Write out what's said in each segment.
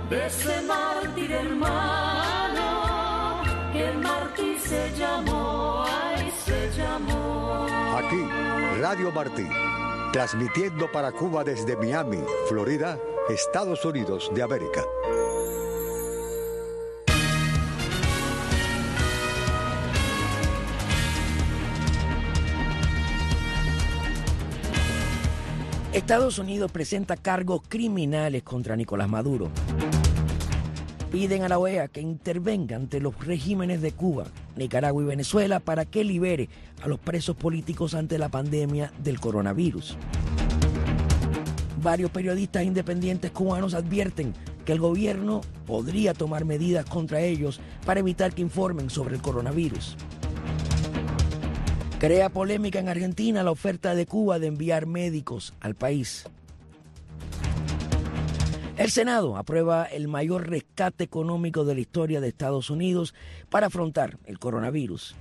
de ese mártir hermano, que el mártir se llamó, ay, se llamó. Aquí, Radio Martí, transmitiendo para Cuba desde Miami, Florida, Estados Unidos de América. Estados Unidos presenta cargos criminales contra Nicolás Maduro. Piden a la OEA que intervenga ante los regímenes de Cuba, Nicaragua y Venezuela para que libere a los presos políticos ante la pandemia del coronavirus. Varios periodistas independientes cubanos advierten que el gobierno podría tomar medidas contra ellos para evitar que informen sobre el coronavirus. Crea polémica en Argentina la oferta de Cuba de enviar médicos al país. El Senado aprueba el mayor rescate económico de la historia de Estados Unidos para afrontar el coronavirus.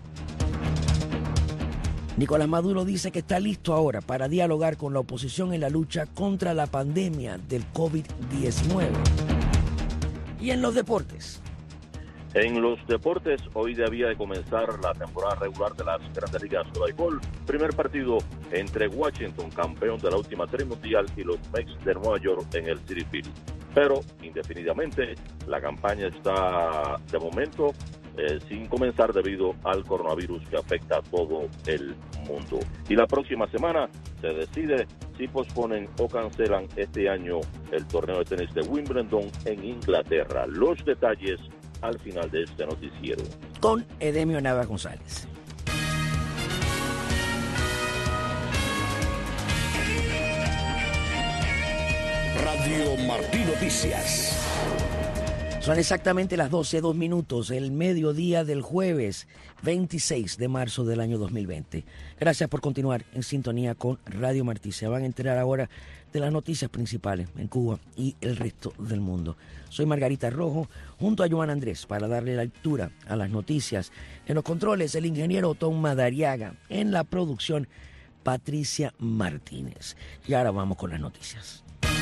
Nicolás Maduro dice que está listo ahora para dialogar con la oposición en la lucha contra la pandemia del COVID-19. Y en los deportes. En los deportes, hoy debía de comenzar la temporada regular de las Grandes Ligas de Béisbol. Primer partido entre Washington, campeón de la última Serie Mundial, y los Mets de Nueva York en el Citi Field. Pero, indefinidamente, la campaña está, de momento, sin comenzar debido al coronavirus que afecta a todo el mundo. Y la próxima semana se decide si posponen o cancelan este año el torneo de tenis de Wimbledon en Inglaterra. Los detalles al final de este noticiero. Con Edemio Nava González. Radio Martí Noticias. Son exactamente las 12:02, el mediodía del jueves 26 de marzo del año 2020. Gracias por continuar en sintonía con Radio Martí. Se van a enterar ahora de las noticias principales en Cuba y el resto del mundo. Soy Margarita Rojo, junto a Joan Andrés, para darle lectura a las noticias. En los controles, el ingeniero Tom Madariaga. En la producción, Patricia Martínez. Y ahora vamos con las noticias.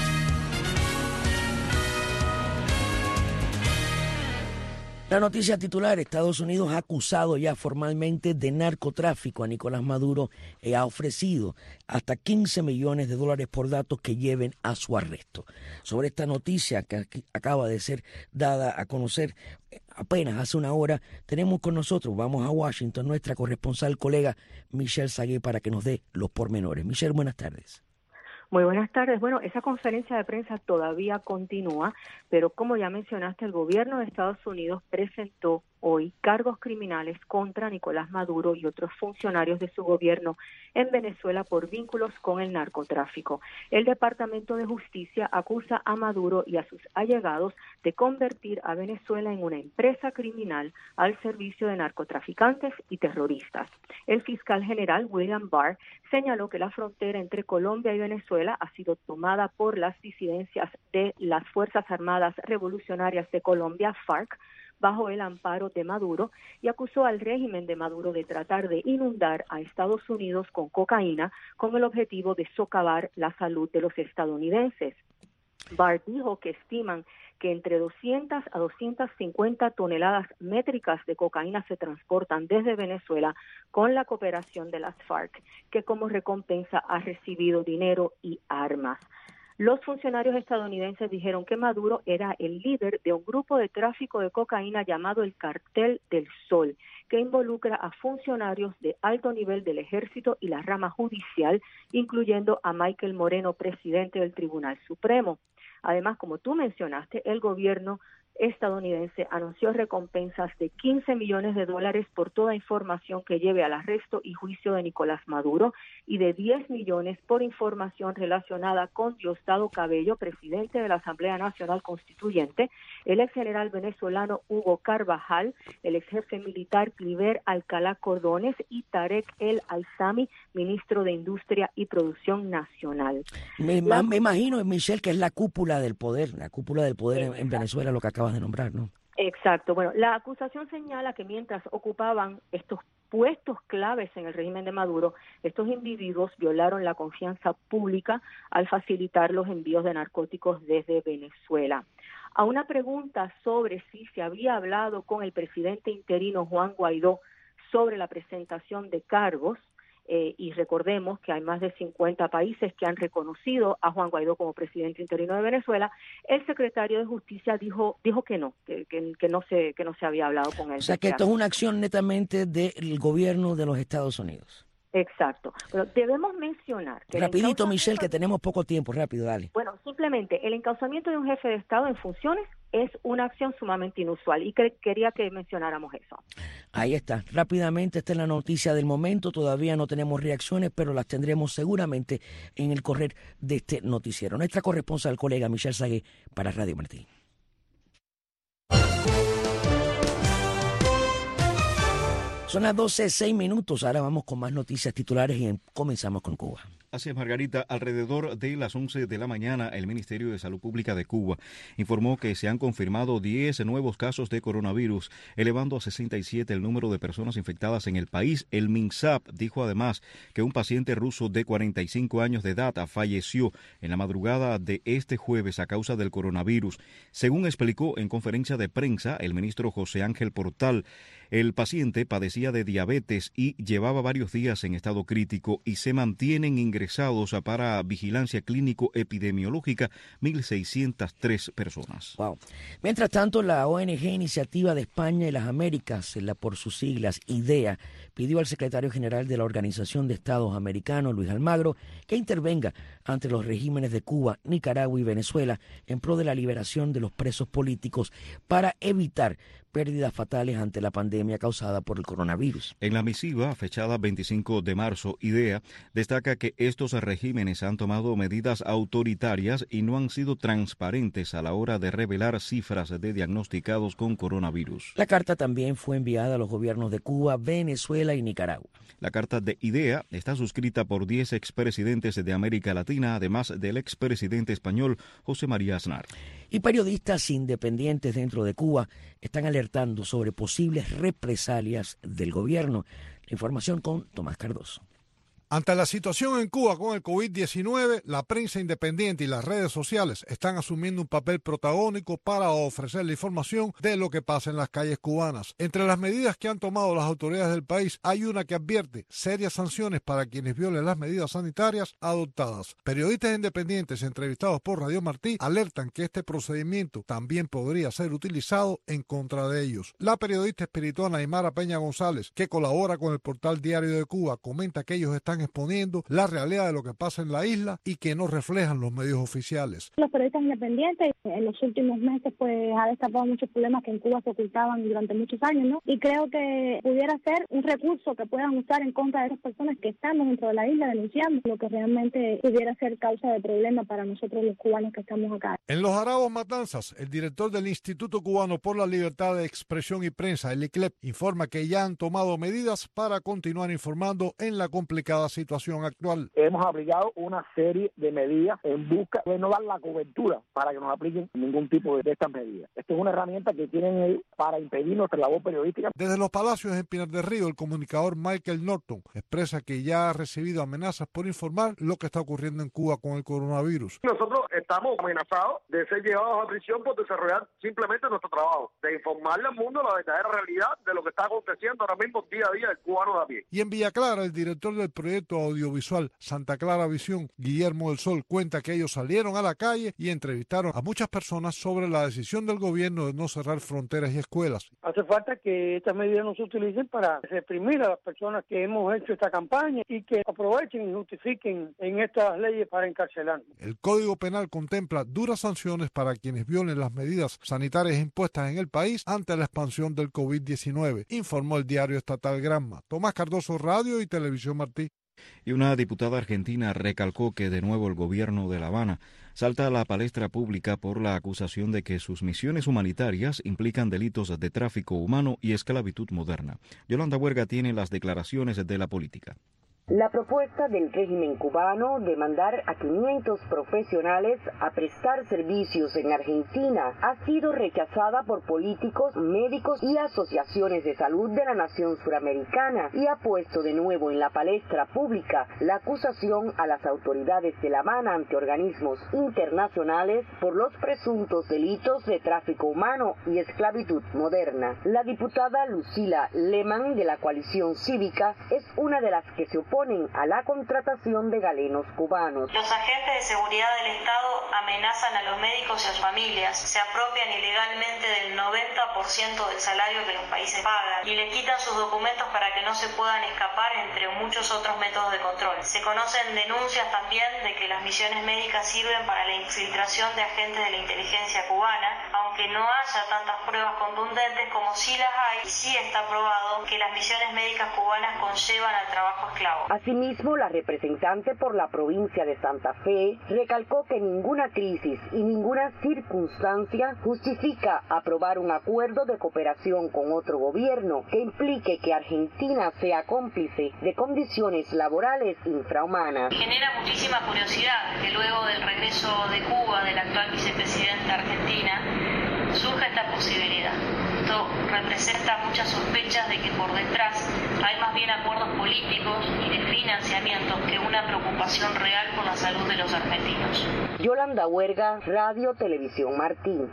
La noticia titular: Estados Unidos ha acusado ya formalmente de narcotráfico a Nicolás Maduro y ha ofrecido hasta $15 millones por datos que lleven a su arresto. Sobre esta noticia que acaba de ser dada a conocer apenas hace una hora, tenemos con nosotros, vamos a Washington, nuestra corresponsal colega Michelle Sagué para que nos dé los pormenores. Michelle, buenas tardes. Muy buenas tardes. Bueno, esa conferencia de prensa todavía continúa, pero como ya mencionaste, el gobierno de Estados Unidos presentó hoy cargos criminales contra Nicolás Maduro y otros funcionarios de su gobierno en Venezuela por vínculos con el narcotráfico. El Departamento de Justicia acusa a Maduro y a sus allegados de convertir a Venezuela en una empresa criminal al servicio de narcotraficantes y terroristas. El fiscal general William Barr señaló que la frontera entre Colombia y Venezuela ha sido tomada por las disidencias de las Fuerzas Armadas Revolucionarias de Colombia, FARC, bajo el amparo de Maduro, y acusó al régimen de Maduro de tratar de inundar a Estados Unidos con cocaína con el objetivo de socavar la salud de los estadounidenses. Barr dijo que estiman que entre 200 a 250 toneladas métricas de cocaína se transportan desde Venezuela con la cooperación de las FARC, que como recompensa ha recibido dinero y armas. Los funcionarios estadounidenses dijeron que Maduro era el líder de un grupo de tráfico de cocaína llamado el Cartel del Sol, que involucra a funcionarios de alto nivel del ejército y la rama judicial, incluyendo a Michael Moreno, presidente del Tribunal Supremo. Además, como tú mencionaste, el gobierno estadounidense anunció recompensas de $15 millones por toda información que lleve al arresto y juicio de Nicolás Maduro y de $10 millones por información relacionada con Diosdado Cabello, presidente de la Asamblea Nacional Constituyente, el ex general venezolano Hugo Carvajal, el ex jefe militar Cliver Alcalá Cordones y Tarek El Alzami, ministro de Industria y Producción Nacional. Me imagino, Michelle, que es la cúpula del poder en Venezuela, lo que acabas de nombrar, ¿no? Exacto. Bueno, la acusación señala que mientras ocupaban estos puestos claves en el régimen de Maduro, estos individuos violaron la confianza pública al facilitar los envíos de narcóticos desde Venezuela. A una pregunta sobre si se había hablado con el presidente interino Juan Guaidó sobre la presentación de cargos, y recordemos que hay más de 50 países que han reconocido a Juan Guaidó como presidente interino de Venezuela, el secretario de Justicia dijo que no, que no se había hablado con él. O sea que esto es una acción netamente del gobierno de los Estados Unidos. Exacto, pero debemos mencionar que rapidito, Michelle, que tenemos poco tiempo, rápido, dale. Bueno, simplemente el encauzamiento de un jefe de Estado en funciones es una acción sumamente inusual y quería que mencionáramos eso. Ahí está, rápidamente, esta es la noticia del momento, todavía no tenemos reacciones, pero las tendremos seguramente en el correr de este noticiero. Nuestra corresponsal, colega Michelle Sagué, para Radio Martí. Son las 12:06, ahora vamos con más noticias titulares y comenzamos con Cuba. Así es, Margarita. Alrededor de las 11 de la mañana, el Ministerio de Salud Pública de Cuba informó que se han confirmado 10 nuevos casos de coronavirus, elevando a 67 el número de personas infectadas en el país. El MINSAP dijo además que un paciente ruso de 45 años de edad falleció en la madrugada de este jueves a causa del coronavirus. Según explicó en conferencia de prensa el ministro José Ángel Portal, el paciente padecía de diabetes y llevaba varios días en estado crítico y se mantienen ingresados para vigilancia clínico-epidemiológica 1.603 personas. Wow. Mientras tanto, la ONG Iniciativa de España y las Américas, por sus siglas IDEA, pidió al secretario general de la Organización de Estados Americanos, Luis Almagro, que intervenga ante los regímenes de Cuba, Nicaragua y Venezuela en pro de la liberación de los presos políticos para evitar pérdidas fatales ante la pandemia causada por el coronavirus. En la misiva, fechada 25 de marzo, IDEA destaca que estos regímenes han tomado medidas autoritarias y no han sido transparentes a la hora de revelar cifras de diagnosticados con coronavirus. La carta también fue enviada a los gobiernos de Cuba, Venezuela y Nicaragua. La carta de IDEA está suscrita por 10 expresidentes de América Latina, además del expresidente español José María Aznar. Y periodistas independientes dentro de Cuba están alertando sobre posibles represalias del gobierno. La información con Tomás Cardoso. Ante la situación en Cuba con el COVID-19, la prensa independiente y las redes sociales están asumiendo un papel protagónico para ofrecer la información de lo que pasa en las calles cubanas. Entre las medidas que han tomado las autoridades del país, hay una que advierte serias sanciones para quienes violen las medidas sanitarias adoptadas. Periodistas independientes entrevistados por Radio Martí alertan que este procedimiento también podría ser utilizado en contra de ellos. La periodista espirituana Aymara Peña González, que colabora con el portal Diario de Cuba, comenta que ellos están exponiendo la realidad de lo que pasa en la isla y que no reflejan los medios oficiales. Los periodistas independientes en los últimos meses pues ha destapado muchos problemas que en Cuba se ocultaban durante muchos años, ¿no? Y creo que pudiera ser un recurso que puedan usar en contra de esas personas que estamos dentro de la isla denunciando lo que realmente pudiera ser causa de problema para nosotros los cubanos que estamos acá. En Los Jarabos Matanzas, el director del Instituto Cubano por la Libertad de Expresión y Prensa, el ICLEP, informa que ya han tomado medidas para continuar informando en la complicada situación actual. Hemos aplicado una serie de medidas en busca de no dar la cobertura para que nos apliquen ningún tipo de estas medidas. Esta es una herramienta que tienen ellos para impedir nuestra labor periodística. Desde los Palacios en Pinar del Río, el comunicador Michael Norton expresa que ya ha recibido amenazas por informar lo que está ocurriendo en Cuba con el coronavirus. Nosotros estamos amenazados de ser llevados a prisión por desarrollar simplemente nuestro trabajo, de informarle al mundo la verdadera realidad de lo que está aconteciendo ahora mismo día a día del cubano de a pie. Y en Villa Clara, el director del proyecto audiovisual Santa Clara Visión, Guillermo del Sol, cuenta que ellos salieron a la calle y entrevistaron a muchas personas sobre la decisión del gobierno de no cerrar fronteras y escuelas. Hace falta que estas medidas no se utilicen para reprimir a las personas que hemos hecho esta campaña y que aprovechen y justifiquen en estas leyes para encarcelarnos. El Código Penal contempla duras sanciones para quienes violen las medidas sanitarias impuestas en el país ante la expansión del COVID-19, informó el diario estatal Granma. Tomás Cardoso, Radio y Televisión Martí. Y una diputada argentina recalcó que de nuevo el gobierno de La Habana salta a la palestra pública por la acusación de que sus misiones humanitarias implican delitos de tráfico humano y esclavitud moderna. Yolanda Huerga tiene las declaraciones de la política. La propuesta del régimen cubano de mandar a 500 profesionales a prestar servicios en Argentina ha sido rechazada por políticos, médicos y asociaciones de salud de la nación suramericana y ha puesto de nuevo en la palestra pública la acusación a las autoridades de La Habana ante organismos internacionales por los presuntos delitos de tráfico humano y esclavitud moderna. La diputada Lucila Lehmann de la coalición cívica es una de las que se oponen a la contratación de galenos cubanos. Los agentes de seguridad del Estado amenazan a los médicos y a sus familias, se apropian ilegalmente del 90% del salario que los países pagan y le quitan sus documentos para que no se puedan escapar, entre muchos otros métodos de control. Se conocen denuncias también de que las misiones médicas sirven para la infiltración de agentes de la inteligencia cubana, aunque no haya tantas pruebas contundentes como sí las hay, sí está probado que las misiones médicas cubanas conllevan al trabajo esclavo. Asimismo, la representante por la provincia de Santa Fe recalcó que ninguna crisis y ninguna circunstancia justifica aprobar un acuerdo de cooperación con otro gobierno que implique que Argentina sea cómplice de condiciones laborales infrahumanas. Genera muchísima curiosidad que luego del regreso de Cuba del actual vicepresidente de Argentina surja esta posibilidad. Esto representa muchas sospechas de que por detrás hay más bien acuerdos políticos y de financiamiento que una preocupación real por la salud de los argentinos. Yolanda Huerga, Radio Televisión Martín.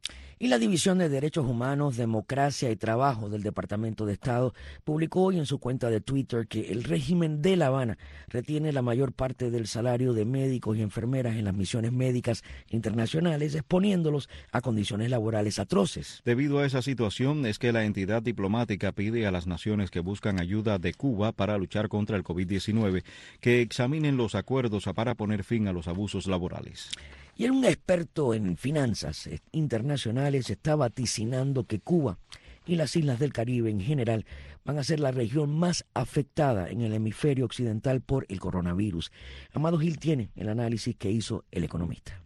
Y la División de Derechos Humanos, Democracia y Trabajo del Departamento de Estado publicó hoy en su cuenta de Twitter que el régimen de La Habana retiene la mayor parte del salario de médicos y enfermeras en las misiones médicas internacionales, exponiéndolos a condiciones laborales atroces. Debido a esa situación es que la entidad diplomática pide a las naciones que buscan ayuda de Cuba para luchar contra el COVID-19 que examinen los acuerdos para poner fin a los abusos laborales. Y un experto en finanzas internacionales está vaticinando que Cuba y las islas del Caribe en general van a ser la región más afectada en el hemisferio occidental por el coronavirus. Amado Gil tiene el análisis que hizo el economista.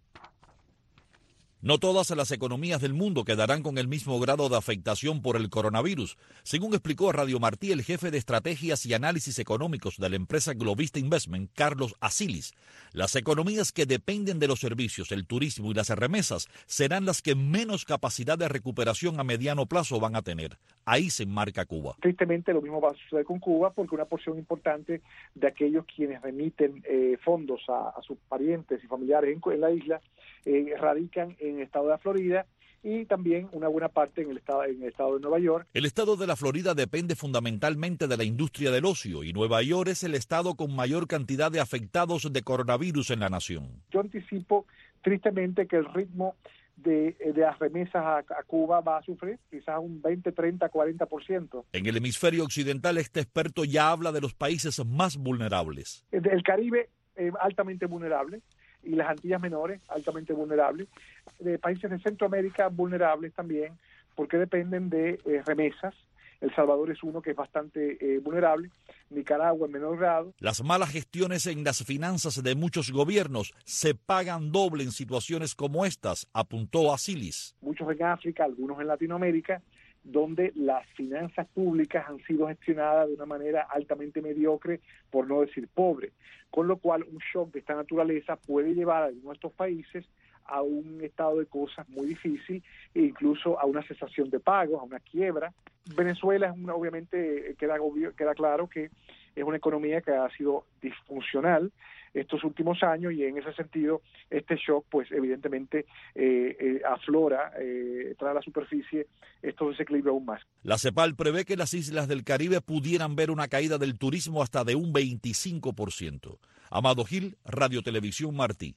No todas las economías del mundo quedarán con el mismo grado de afectación por el coronavirus, según explicó a Radio Martí el jefe de estrategias y análisis económicos de la empresa Globista Investment, Carlos Asilis. Las economías que dependen de los servicios, el turismo y las remesas serán las que menos capacidad de recuperación a mediano plazo van a tener. Ahí se enmarca Cuba. Tristemente lo mismo va a suceder con Cuba porque una porción importante de aquellos quienes remiten fondos a sus parientes y familiares en la isla radican en el estado de la Florida y también una buena parte en el estado de Nueva York. El estado de la Florida depende fundamentalmente de la industria del ocio y Nueva York es el estado con mayor cantidad de afectados de coronavirus en la nación. Yo anticipo tristemente que el ritmo de las remesas a Cuba va a sufrir quizás un 20, 30, 40%. En el hemisferio occidental este experto ya habla de los países más vulnerables. El Caribe altamente vulnerable y las Antillas Menores altamente vulnerables, de países de Centroamérica vulnerables también, porque dependen de remesas. El Salvador es uno que es bastante vulnerable, Nicaragua en menor grado. Las malas gestiones en las finanzas de muchos gobiernos se pagan doble en situaciones como estas, apuntó Asilis. Muchos en África, algunos en Latinoamérica, donde las finanzas públicas han sido gestionadas de una manera altamente mediocre, por no decir pobre, con lo cual un shock de esta naturaleza puede llevar a nuestros países a un estado de cosas muy difícil e incluso a una cesación de pagos, a una quiebra. Venezuela es obviamente queda claro que es una economía que ha sido disfuncional estos últimos años y en ese sentido este shock pues evidentemente aflora, trae a la superficie estos desequilibrios aún más. La CEPAL prevé que las islas del Caribe pudieran ver una caída del turismo hasta de un 25%. Amado Gil, Radio Televisión Martí.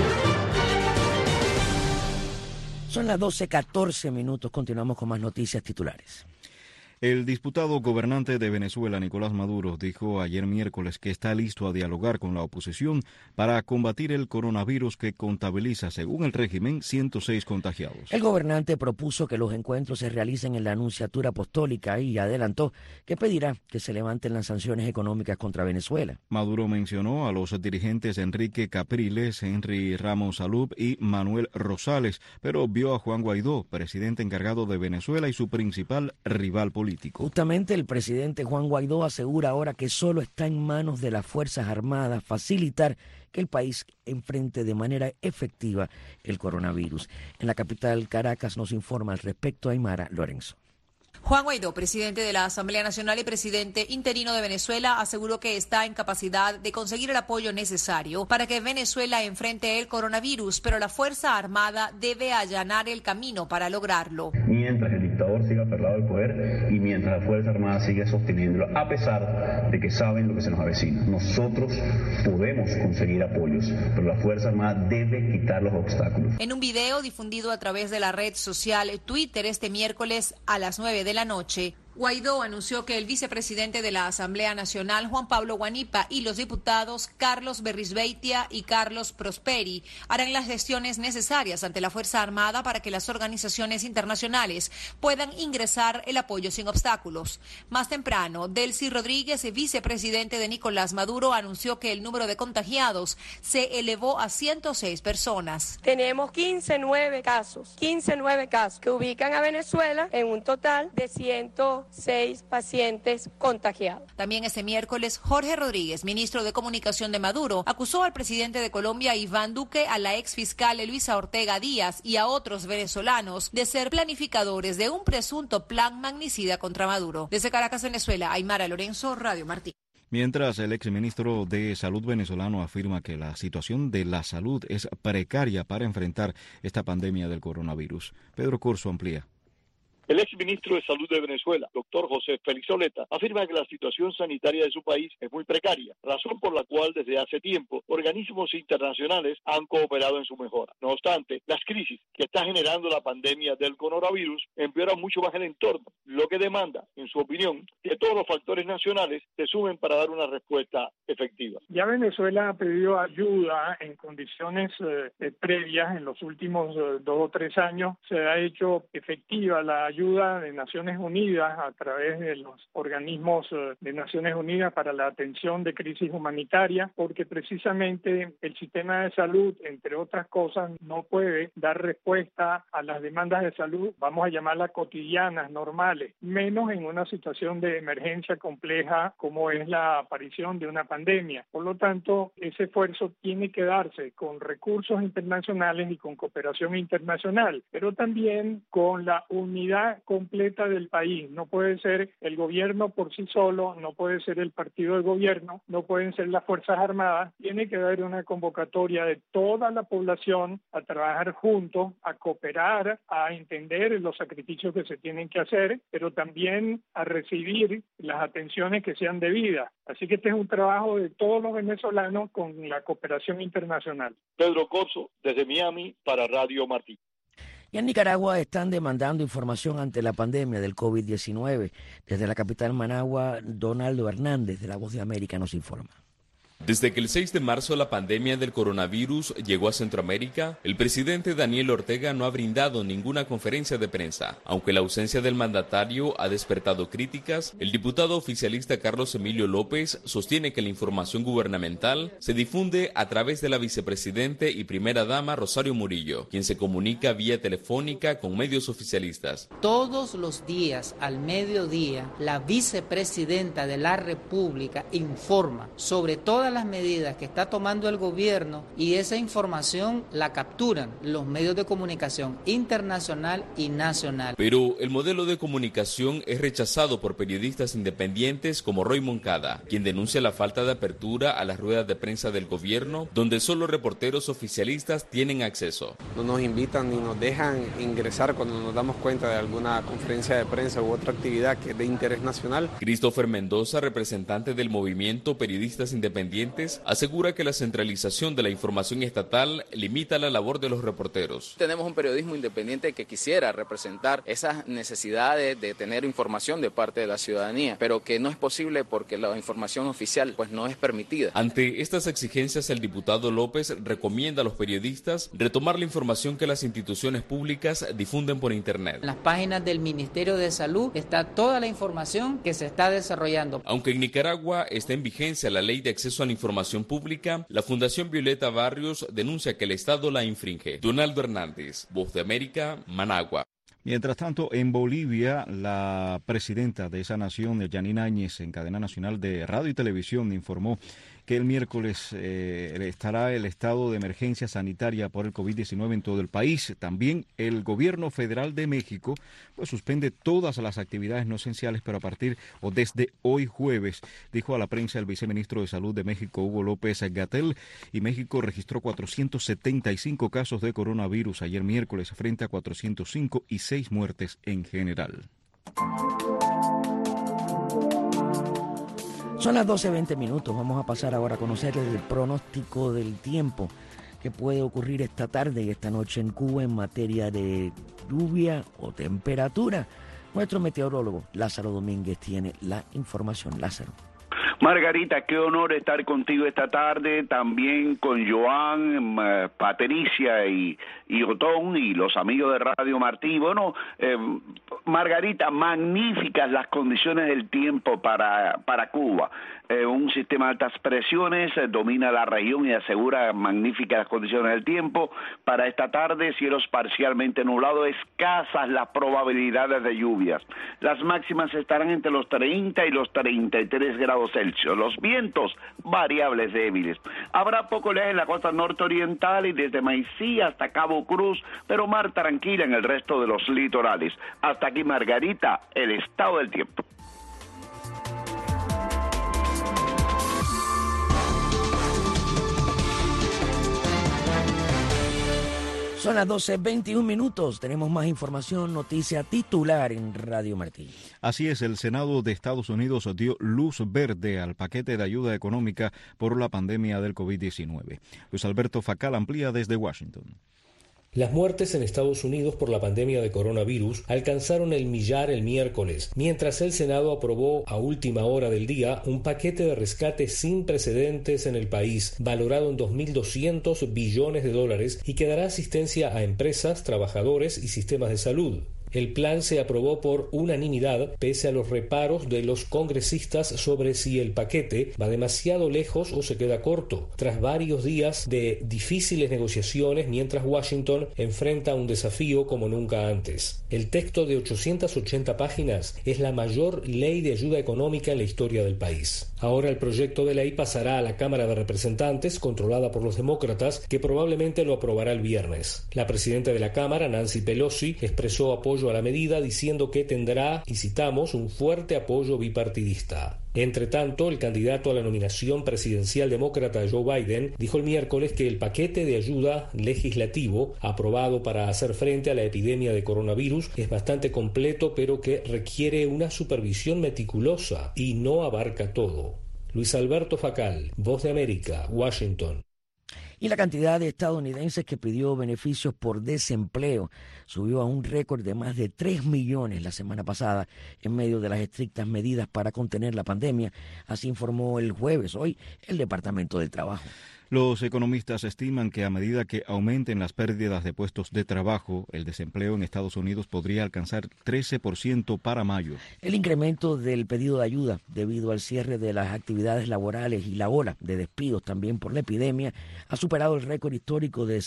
Son las 12:14, continuamos con más noticias titulares. El diputado gobernante de Venezuela, Nicolás Maduro, dijo ayer miércoles que está listo a dialogar con la oposición para combatir el coronavirus que contabiliza, según el régimen, 106 contagiados. El gobernante propuso que los encuentros se realicen en la Nunciatura Apostólica y adelantó que pedirá que se levanten las sanciones económicas contra Venezuela. Maduro mencionó a los dirigentes Enrique Capriles, Henry Ramos Alub y Manuel Rosales, pero vio a Juan Guaidó, presidente encargado de Venezuela y su principal rival político. político. Justamente el presidente Juan Guaidó asegura ahora que solo está en manos de las Fuerzas Armadas facilitar que el país enfrente de manera efectiva el coronavirus. En la capital, Caracas, nos informa al respecto Aymara Lorenzo. Juan Guaidó, presidente de la Asamblea Nacional y presidente interino de Venezuela, aseguró que está en capacidad de conseguir el apoyo necesario para que Venezuela enfrente el coronavirus, pero la Fuerza Armada debe allanar el camino para lograrlo. Mientras el dictador siga aferrado al poder y mientras la Fuerza Armada siga sosteniéndolo, a pesar de que saben lo que se nos avecina. Nosotros podemos conseguir apoyos, pero la Fuerza Armada debe quitar los obstáculos. En un video difundido a través de la red social Twitter este miércoles a las 9 de la noche, Guaidó anunció que el vicepresidente de la Asamblea Nacional, Juan Pablo Guanipa, y los diputados Carlos Berrizbeitia y Carlos Prosperi harán las gestiones necesarias ante la Fuerza Armada para que las organizaciones internacionales puedan ingresar el apoyo sin obstáculos. Más temprano, Delcy Rodríguez, vicepresidente de Nicolás Maduro, anunció que el número de contagiados se elevó a 106 personas. Tenemos 15 nueve casos que ubican a Venezuela en un total de 106 pacientes contagiados. También este miércoles, Jorge Rodríguez, ministro de Comunicación de Maduro, acusó al presidente de Colombia, Iván Duque, a la exfiscal Luisa Ortega Díaz y a otros venezolanos de ser planificadores de un presunto plan magnicida contra Maduro. Desde Caracas, Venezuela, Aymara Lorenzo, Radio Martí. Mientras el exministro de Salud venezolano afirma que la situación de la salud es precaria para enfrentar esta pandemia del coronavirus. Pedro Corso amplía. El exministro de Salud de Venezuela, doctor José Félix Oleta, afirma que la situación sanitaria de su país es muy precaria, razón por la cual desde hace tiempo organismos internacionales han cooperado en su mejora. No obstante, las crisis que está generando la pandemia del coronavirus empeoran mucho más el entorno, lo que demanda, en su opinión, que todos los factores nacionales se sumen para dar una respuesta efectiva. Ya Venezuela ha pedido ayuda en condiciones previas. En los últimos 2 o 3 años se ha hecho efectiva la ayuda de Naciones Unidas a través de los organismos de Naciones Unidas para la atención de crisis humanitaria, porque precisamente el sistema de salud, entre otras cosas, no puede dar respuesta a las demandas de salud, vamos a llamarlas cotidianas, normales, menos en una situación de emergencia compleja como es la aparición de una pandemia. Por lo tanto, ese esfuerzo tiene que darse con recursos internacionales y con cooperación internacional, pero también con la unidad completa del país. No puede ser el gobierno por sí solo, no puede ser el partido de gobierno, no pueden ser las Fuerzas Armadas. Tiene que haber una convocatoria de toda la población a trabajar juntos, a cooperar, a entender los sacrificios que se tienen que hacer, pero también a recibir las atenciones que sean debidas. Así que este es un trabajo de todos los venezolanos con la cooperación internacional. Pedro Corso, desde Miami, para Radio Martí. Y en Nicaragua están demandando información ante la pandemia del COVID-19. Desde la capital Managua, Donaldo Hernández, de La Voz de América, nos informa. Desde que el 6 de marzo la pandemia del coronavirus llegó a Centroamérica, el presidente Daniel Ortega no ha brindado ninguna conferencia de prensa. Aunque la ausencia del mandatario ha despertado críticas, el diputado oficialista Carlos Emilio López sostiene que la información gubernamental se difunde a través de la vicepresidente y primera dama Rosario Murillo, quien se comunica vía telefónica con medios oficialistas. Todos los días al mediodía, la vicepresidenta de la República informa sobre todas las medidas que está tomando el gobierno y esa información la capturan los medios de comunicación internacional y nacional. Pero el modelo de comunicación es rechazado por periodistas independientes como Roy Moncada, quien denuncia la falta de apertura a las ruedas de prensa del gobierno, donde solo reporteros oficialistas tienen acceso. No nos invitan ni nos dejan ingresar cuando nos damos cuenta de alguna conferencia de prensa u otra actividad que es de interés nacional. Christopher Mendoza, representante del movimiento Periodistas Independientes, asegura que la centralización de la información estatal limita la labor de los reporteros. Tenemos un periodismo independiente que quisiera representar esas necesidades de tener información de parte de la ciudadanía, pero que no es posible porque la información oficial pues no es permitida. Ante estas exigencias, el diputado López recomienda a los periodistas retomar la información que las instituciones públicas difunden por Internet. En las páginas del Ministerio de Salud está toda la información que se está desarrollando. Aunque en Nicaragua está en vigencia la ley de acceso a la información pública, la Fundación Violeta Barrios denuncia que el Estado la infringe. Donaldo Hernández, Voz de América, Managua. Mientras tanto, en Bolivia, la presidenta de esa nación, Yanina Áñez, en cadena nacional de radio y televisión, informó que el miércoles estará el estado de emergencia sanitaria por el COVID-19 en todo el país. También el gobierno federal de México pues suspende todas las actividades no esenciales, pero a partir o desde hoy jueves, dijo a la prensa el viceministro de Salud de México, Hugo López-Gatell, y México registró 475 casos de coronavirus ayer miércoles frente a 405 y 6 muertes en general. Son las 12:20 minutos. Vamos a pasar ahora a conocer el pronóstico del tiempo que puede ocurrir esta tarde y esta noche en Cuba en materia de lluvia o temperatura. Nuestro meteorólogo Lázaro Domínguez tiene la información. Lázaro. Margarita, qué honor estar contigo esta tarde, también con Joan, Patricia y Otón y los amigos de Radio Martí. Bueno, Margarita, magníficas las condiciones del tiempo para Cuba. Un sistema de altas presiones domina la región y asegura magníficas condiciones del tiempo. Para esta tarde, cielos parcialmente nublados, escasas las probabilidades de lluvias. Las máximas estarán entre los 30 y los 33 grados Celsius. Los vientos, variables débiles. Habrá poco oleaje en la costa norte-oriental y desde Maicí hasta Cabo Cruz, pero mar tranquila en el resto de los litorales. Hasta aquí, Margarita, el estado del tiempo. Son las 12:21 minutos. Tenemos más información, noticia titular en Radio Martí. Así es, el Senado de Estados Unidos dio luz verde al paquete de ayuda económica por la pandemia del COVID-19. Luis Alberto Facal amplía desde Washington. Las muertes en Estados Unidos por la pandemia de coronavirus alcanzaron el millar el miércoles, mientras el Senado aprobó a última hora del día un paquete de rescate sin precedentes en el país, valorado en $2.200 billones y que dará asistencia a empresas, trabajadores y sistemas de salud. El plan se aprobó por unanimidad, pese a los reparos de los congresistas sobre si el paquete va demasiado lejos o se queda corto, tras varios días de difíciles negociaciones mientras Washington enfrenta un desafío como nunca antes. El texto de 880 páginas es la mayor ley de ayuda económica en la historia del país. Ahora el proyecto de ley pasará a la Cámara de Representantes, controlada por los demócratas, que probablemente lo aprobará el viernes. La presidenta de la Cámara, Nancy Pelosi, expresó apoyo a la medida diciendo que tendrá, y citamos, un fuerte apoyo bipartidista. Entre tanto, el candidato a la nominación presidencial demócrata Joe Biden dijo el miércoles que el paquete de ayuda legislativo aprobado para hacer frente a la epidemia de coronavirus es bastante completo, pero que requiere una supervisión meticulosa y no abarca todo. Luis Alberto Facal, Voz de América, Washington. Y la cantidad de estadounidenses que pidió beneficios por desempleo subió a un récord de más de 3 millones la semana pasada en medio de las estrictas medidas para contener la pandemia. Así informó el jueves hoy el Departamento del Trabajo. Los economistas estiman que a medida que aumenten las pérdidas de puestos de trabajo, el desempleo en Estados Unidos podría alcanzar 13% para mayo. El incremento del pedido de ayuda debido al cierre de las actividades laborales y la ola de despidos también por la epidemia ha superado el récord histórico de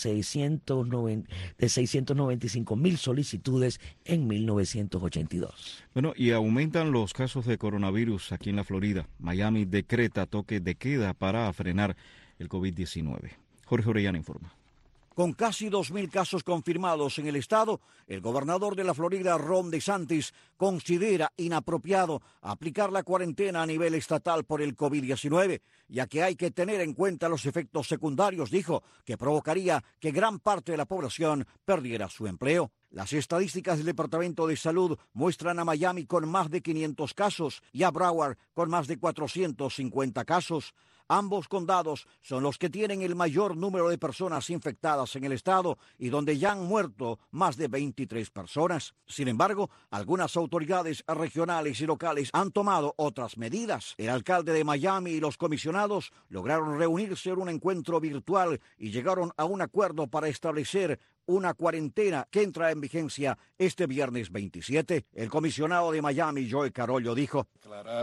695,000 solicitudes en 1982. Bueno, y aumentan los casos de coronavirus aquí en la Florida. Miami decreta toque de queda para frenar el COVID-19. Jorge Orellana informa. Con casi 2.000 casos confirmados en el estado, el gobernador de la Florida, Ron DeSantis, considera inapropiado aplicar la cuarentena a nivel estatal por el COVID-19, ya que hay que tener en cuenta los efectos secundarios, dijo, que provocaría que gran parte de la población perdiera su empleo. Las estadísticas del Departamento de Salud muestran a Miami con más de 500 casos y a Broward con más de 450 casos. Ambos condados son los que tienen el mayor número de personas infectadas en el estado y donde ya han muerto más de 23 personas. Sin embargo, algunas autoridades regionales y locales han tomado otras medidas. El alcalde de Miami y los comisionados lograron reunirse en un encuentro virtual y llegaron a un acuerdo para establecer una cuarentena que entra en vigencia este viernes 27. El comisionado de Miami, Joe Carollo, dijo: declarar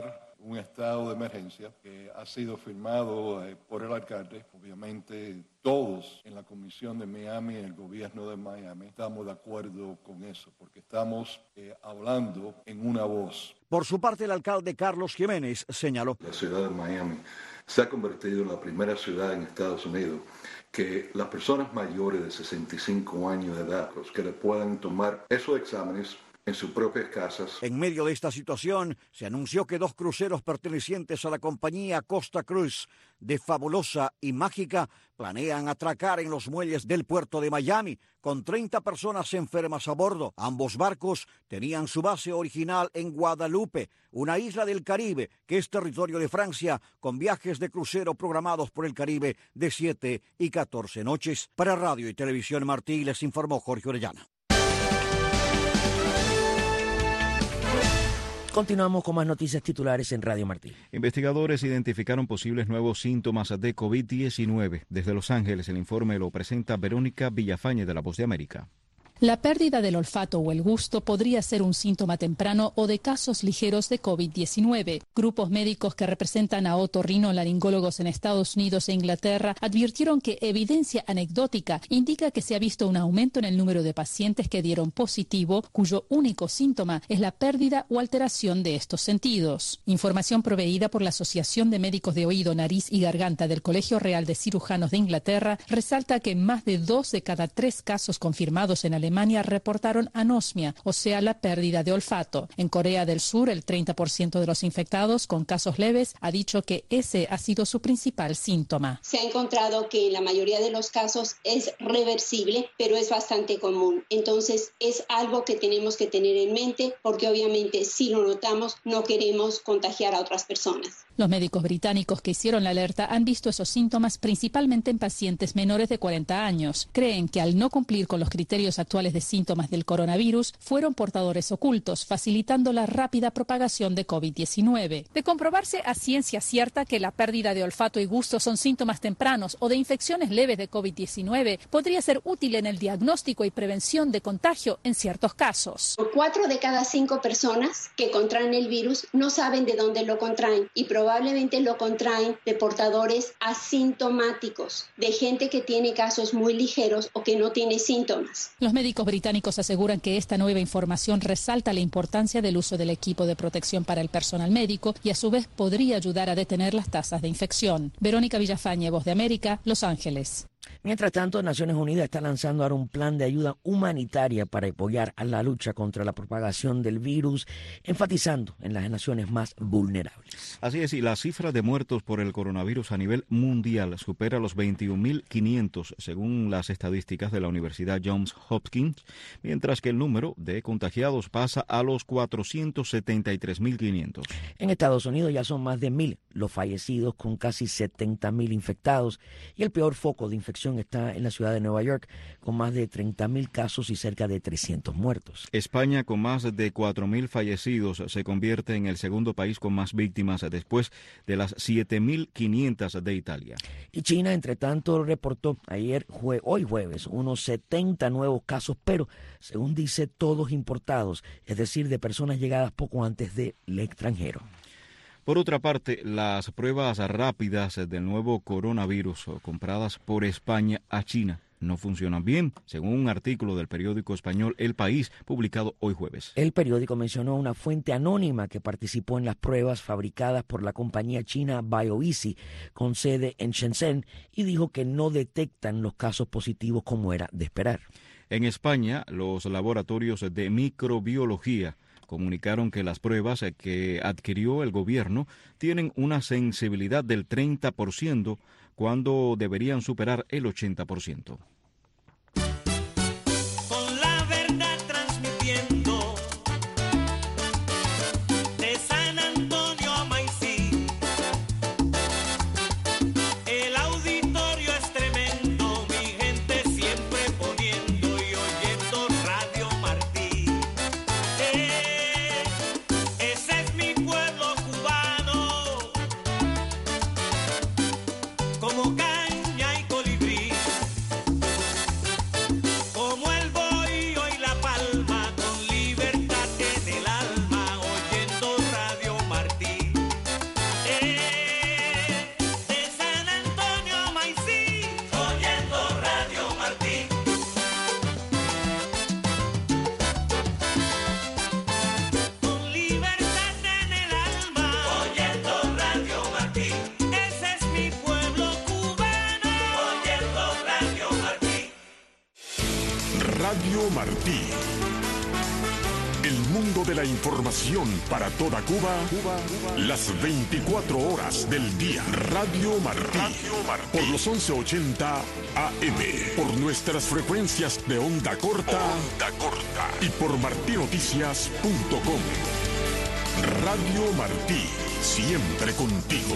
un estado de emergencia que ha sido firmado por el alcalde. Obviamente todos en la Comisión de Miami, en el gobierno de Miami, estamos de acuerdo con eso, porque estamos hablando en una voz. Por su parte, el alcalde Carlos Jiménez señaló: la ciudad de Miami se ha convertido en la primera ciudad en Estados Unidos que las personas mayores de 65 años de edad, los que le puedan tomar esos exámenes en sus propias casas. En medio de esta situación, se anunció que 2 cruceros pertenecientes a la compañía Costa Cruise de Fabulosa y Mágica planean atracar en los muelles del puerto de Miami con 30 personas enfermas a bordo. Ambos barcos tenían su base original en Guadalupe, una isla del Caribe que es territorio de Francia, con viajes de crucero programados por el Caribe de 7 y 14 noches. Para Radio y Televisión Martí les informó Jorge Orellana. Continuamos con más noticias titulares en Radio Martí. Investigadores identificaron posibles nuevos síntomas de COVID-19. Desde Los Ángeles, el informe lo presenta Verónica Villafañe de La Voz de América. La pérdida del olfato o el gusto podría ser un síntoma temprano o de casos ligeros de COVID-19. Grupos médicos que representan a otorrinolaringólogos en Estados Unidos e Inglaterra advirtieron que evidencia anecdótica indica que se ha visto un aumento en el número de pacientes que dieron positivo, cuyo único síntoma es la pérdida o alteración de estos sentidos. Información proveída por la Asociación de Médicos de Oído, Nariz y Garganta del Colegio Real de Cirujanos de Inglaterra resalta que más de 2 de cada 3 casos confirmados en Alemania reportaron anosmia, o sea, la pérdida de olfato. En Corea del Sur, el 30% de los infectados con casos leves ha dicho que ese ha sido su principal síntoma. Se ha encontrado que en la mayoría de los casos es reversible, pero es bastante común. Entonces, es algo que tenemos que tener en mente, porque obviamente si lo notamos, no queremos contagiar a otras personas. Los médicos británicos que hicieron la alerta han visto esos síntomas principalmente en pacientes menores de 40 años. Creen que al no cumplir con los criterios actuales de síntomas del coronavirus, fueron portadores ocultos, facilitando la rápida propagación de COVID-19. De comprobarse a ciencia cierta que la pérdida de olfato y gusto son síntomas tempranos o de infecciones leves de COVID-19, podría ser útil en el diagnóstico y prevención de contagio en ciertos casos. 4 de cada 5 personas que contraen el virus no saben de dónde lo contraen y probablemente lo contraen de portadores asintomáticos, de gente que tiene casos muy ligeros o que no tiene síntomas. Los médicos británicos aseguran que esta nueva información resalta la importancia del uso del equipo de protección para el personal médico y a su vez podría ayudar a detener las tasas de infección. Verónica Villafañe, Voz de América, Los Ángeles. Mientras tanto, Naciones Unidas está lanzando ahora un plan de ayuda humanitaria para apoyar a la lucha contra la propagación del virus, enfatizando en las naciones más vulnerables. Así es, y la cifra de muertos por el coronavirus a nivel mundial supera los 21.500, según las estadísticas de la Universidad Johns Hopkins, mientras que el número de contagiados pasa a los 473.500. En Estados Unidos ya son más de 1.000 los fallecidos, con casi 70.000 infectados, y el peor foco de infección está en la ciudad de Nueva York, con más de 30.000 casos y cerca de 300 muertos. España, con más de 4.000 fallecidos, se convierte en el segundo país con más víctimas después de las 7.500 de Italia. Y China, entre tanto, reportó hoy jueves, unos 70 nuevos casos, pero según dice, todos importados, es decir, de personas llegadas poco antes del extranjero. Por otra parte, las pruebas rápidas del nuevo coronavirus compradas por España a China no funcionan bien, según un artículo del periódico español El País, publicado hoy jueves. El periódico mencionó una fuente anónima que participó en las pruebas fabricadas por la compañía china BioEasy, con sede en Shenzhen, y dijo que no detectan los casos positivos como era de esperar. En España, los laboratorios de microbiología comunicaron que las pruebas que adquirió el gobierno tienen una sensibilidad del 30% cuando deberían superar el 80%. Con la verdad transmitiendo de San Antonio a Maicí, el auditorio es tremendo, mi gente siempre poniendo y oyendo Radio Martí. Ese es mi pueblo cubano, como caña y colibrí. Radio Martí. El mundo de la información para toda Cuba, las 24 horas del día. Radio Martí. Por los 1180 AM. Por nuestras frecuencias de onda corta. Y por martinoticias.com. Radio Martí. Siempre contigo.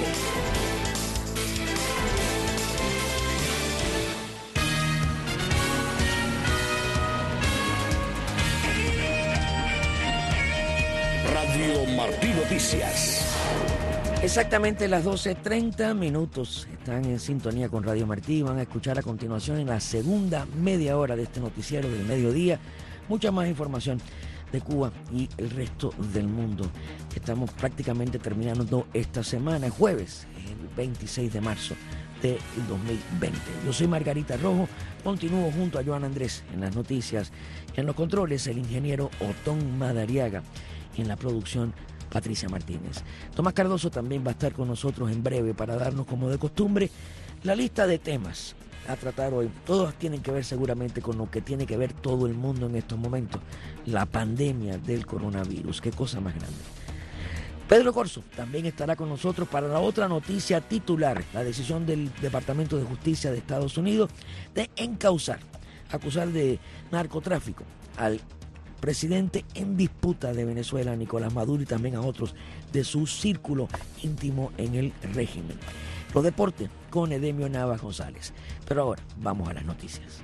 Radio Martí Noticias. Exactamente las 12:30 minutos. Están en sintonía con Radio Martí. Van a escuchar a continuación en la segunda media hora de este noticiero del mediodía mucha más información de Cuba y el resto del mundo. Estamos prácticamente terminando esta semana, jueves, el 26 de marzo del 2020. Yo soy Margarita Rojo, continúo junto a Joan Andrés en las noticias, en los controles el ingeniero Otón Madariaga, en la producción Patricia Martínez. Tomás Cardoso también va a estar con nosotros en breve para darnos, como de costumbre, la lista de temas a tratar hoy. Todos tienen que ver seguramente con lo que tiene que ver todo el mundo en estos momentos, la pandemia del coronavirus. Qué cosa más grande. Pedro Corso también estará con nosotros para la otra noticia titular, la decisión del Departamento de Justicia de Estados Unidos de acusar de narcotráfico al presidente en disputa de Venezuela, Nicolás Maduro, y también a otros de su círculo íntimo en el régimen. Los deportes con Edemio Navas González. Pero ahora vamos a las noticias.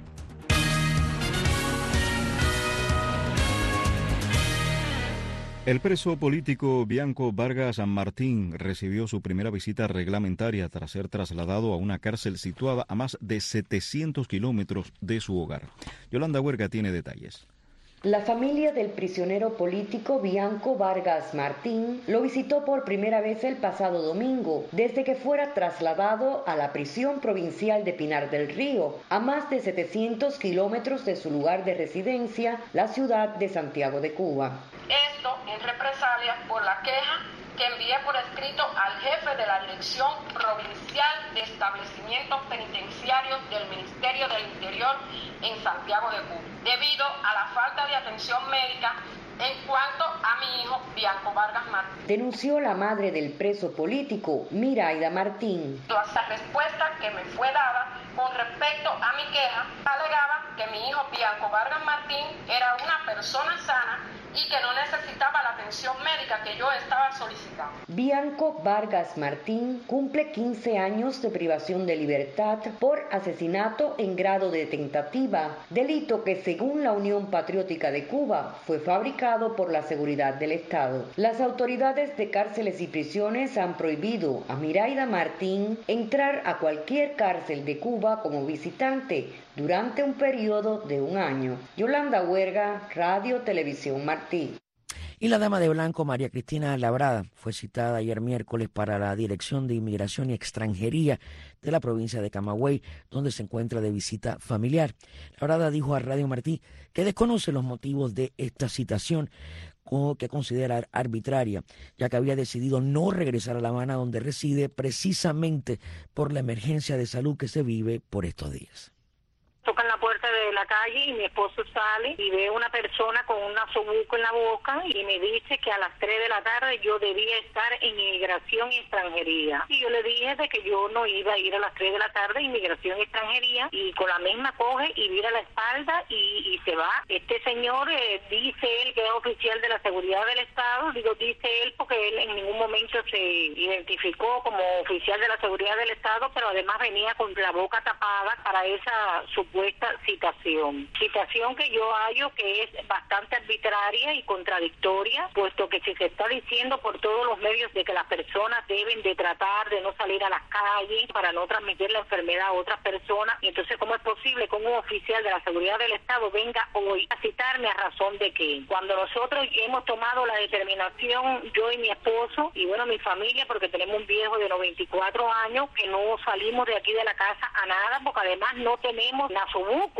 El preso político Bianco Vargas San Martín recibió su primera visita reglamentaria tras ser trasladado a una cárcel situada a más de 700 kilómetros de su hogar. Yolanda Huerga tiene detalles. La familia del prisionero político Bianco Vargas Martín lo visitó por primera vez el pasado domingo, desde que fuera trasladado a la prisión provincial de Pinar del Río, a más de 700 kilómetros de su lugar de residencia, la ciudad de Santiago de Cuba. Esto en represalia por la queja que envié por escrito al jefe de la Dirección Provincial de Establecimientos Penitenciarios del Ministerio del Interior en Santiago de Cuba, debido a la falta de atención médica en cuanto a mi hijo Bianco Vargas Martín. Denunció la madre del preso político, Miraida Martín. La respuesta que me fue dada con respecto a mi queja alegaba que mi hijo Bianco Vargas Martín era una persona sana y que no necesitaba la atención médica que yo estaba solicitando. Bianco Vargas Martín cumple 15 años de privación de libertad por asesinato en grado de tentativa, delito que según la Unión Patriótica de Cuba fue fabricado por la seguridad del Estado. Las autoridades de cárceles y prisiones han prohibido a Miraida Martín entrar a cualquier cárcel de Cuba como visitante durante un periodo de 1 año. Yolanda Huerga, Radio Televisión Martí. Y la dama de blanco, María Cristina Labrada, fue citada ayer miércoles para la Dirección de Inmigración y Extranjería de la provincia de Camagüey, donde se encuentra de visita familiar. Labrada dijo a Radio Martí que desconoce los motivos de esta citación, que considera arbitraria, ya que había decidido no regresar a La Habana, donde reside, precisamente por la emergencia de salud que se vive por estos días. Tocan la puerta de la calle y mi esposo sale y ve a una persona con un nasobuco en la boca y me dice que a las 3 de la tarde yo debía estar en Inmigración y Extranjería. Y yo le dije de que yo no iba a ir a las 3 de la tarde a Inmigración y Extranjería, y con la misma coge y vira la espalda y se va. Este señor dice él que es oficial de la seguridad del Estado, dice él porque él en ningún momento se identificó como oficial de la seguridad del Estado, pero además venía con la boca tapada para esa supuesta citación que yo hallo que es bastante arbitraria y contradictoria, puesto que si se está diciendo por todos los medios de que las personas deben de tratar de no salir a las calles para no transmitir la enfermedad a otras personas, y entonces ¿cómo es posible que un oficial de la seguridad del Estado venga hoy a citarme a razón de qué? Cuando nosotros hemos tomado la determinación, yo y mi esposo, y bueno, mi familia, porque tenemos un viejo de 94 años, que no salimos de aquí de la casa a nada, porque además no tenemos nasobuco. Nosotros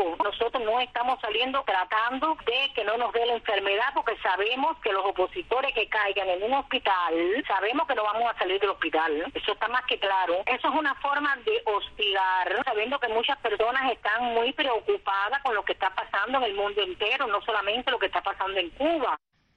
nosotros no estamos saliendo tratando de que no nos dé la enfermedad, porque sabemos que los opositores que caigan en un hospital, sabemos que no vamos a salir del hospital. Eso está más que claro. Eso es una forma de hostigar, sabiendo que muchas personas están muy preocupadas con lo que está pasando en el mundo entero, no solamente lo que está pasando en Cuba.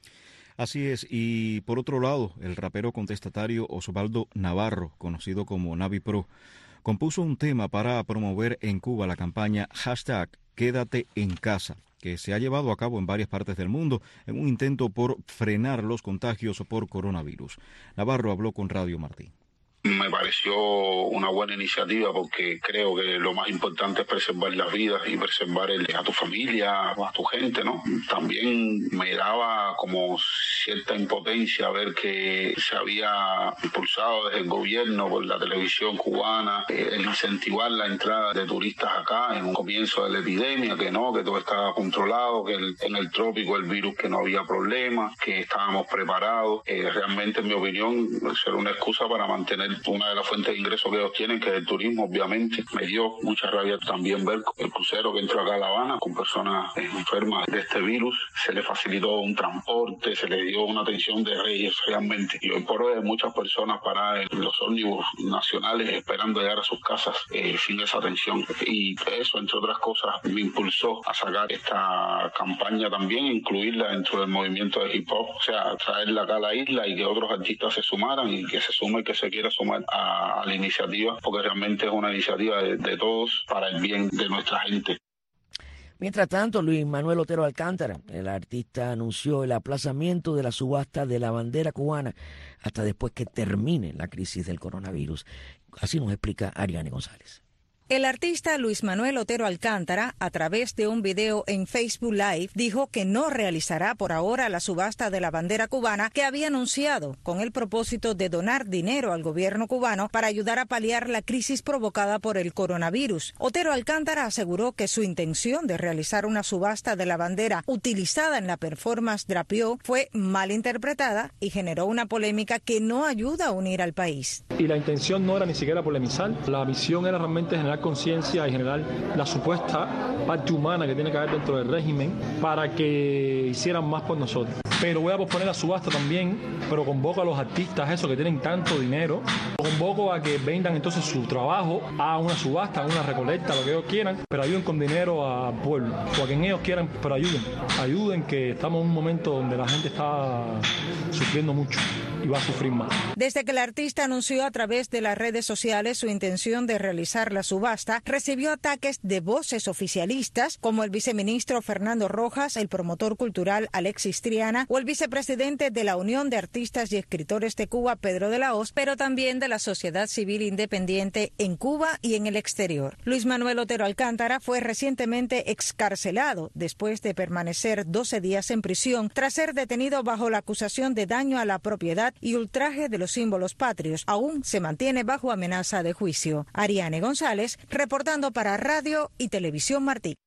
Así es, y por otro lado, el rapero contestatario Osvaldo Navarro, conocido como Navi Pro, compuso un tema para promover en Cuba la campaña #Quédate en casa, que se ha llevado a cabo en varias partes del mundo en un intento por frenar los contagios por coronavirus. Navarro habló con Radio Martí. Me pareció una buena iniciativa porque creo que lo más importante es preservar las vidas y preservar a tu familia, a tu gente, ¿no? También me daba como cierta impotencia ver que se había impulsado desde el gobierno por la televisión cubana el incentivar la entrada de turistas acá en un comienzo de la epidemia, que no, que todo estaba controlado, que en el trópico el virus que no había problema, que estábamos preparados. Realmente, en mi opinión, será una excusa para mantener una de las fuentes de ingresos que ellos tienen, que es el turismo, obviamente. Me dio mucha rabia también ver el crucero que entró acá a La Habana con personas enfermas de este virus. Se les facilitó un transporte, se les dio una atención de reyes realmente. Y hoy por hoy hay muchas personas paradas en los ómnibus nacionales esperando llegar a sus casas sin esa atención. Y eso, entre otras cosas, me impulsó a sacar esta campaña también, incluirla dentro del movimiento de hip hop, o sea, traerla acá a la isla y que otros artistas se sumaran y que se sume y que se quiera sumar a la iniciativa, porque realmente es una iniciativa de todos para el bien de nuestra gente. Mientras tanto, Luis Manuel Otero Alcántara, el artista, anunció el aplazamiento de la subasta de la bandera cubana hasta después que termine la crisis del coronavirus. Así nos explica Ariane González. El artista Luis Manuel Otero Alcántara, a través de un video en Facebook Live, dijo que no realizará por ahora la subasta de la bandera cubana que había anunciado, con el propósito de donar dinero al gobierno cubano para ayudar a paliar la crisis provocada por el coronavirus. Otero Alcántara aseguró que su intención de realizar una subasta de la bandera utilizada en la performance Drapeau fue mal interpretada y generó una polémica que no ayuda a unir al país. Y la intención no era ni siquiera polemizar, la misión era realmente generar conciencia y generar la supuesta parte humana que tiene que haber dentro del régimen para que hicieran más por nosotros. Pero voy a posponer la subasta también, pero convoco a los artistas esos que tienen tanto dinero, convoco a que vendan entonces su trabajo a una subasta, a una recolecta, lo que ellos quieran, pero ayuden con dinero al pueblo, o a quien ellos quieran, pero ayuden que estamos en un momento donde la gente está sufriendo mucho y va a sufrir más. Desde que el artista anunció a través de las redes sociales su intención de realizar la subasta, recibió ataques de voces oficialistas como el viceministro Fernando Rojas, el promotor cultural Alexis Triana o el vicepresidente de la Unión de Artistas y Escritores de Cuba, Pedro de la Hoz, pero también de la sociedad civil independiente en Cuba y en el exterior. Luis Manuel Otero Alcántara fue recientemente excarcelado después de permanecer 12 días en prisión tras ser detenido bajo la acusación de daño a la propiedad y ultraje de los símbolos patrios. Aún se mantiene bajo amenaza de juicio. Ariane González, reportando para Radio y Televisión Martí.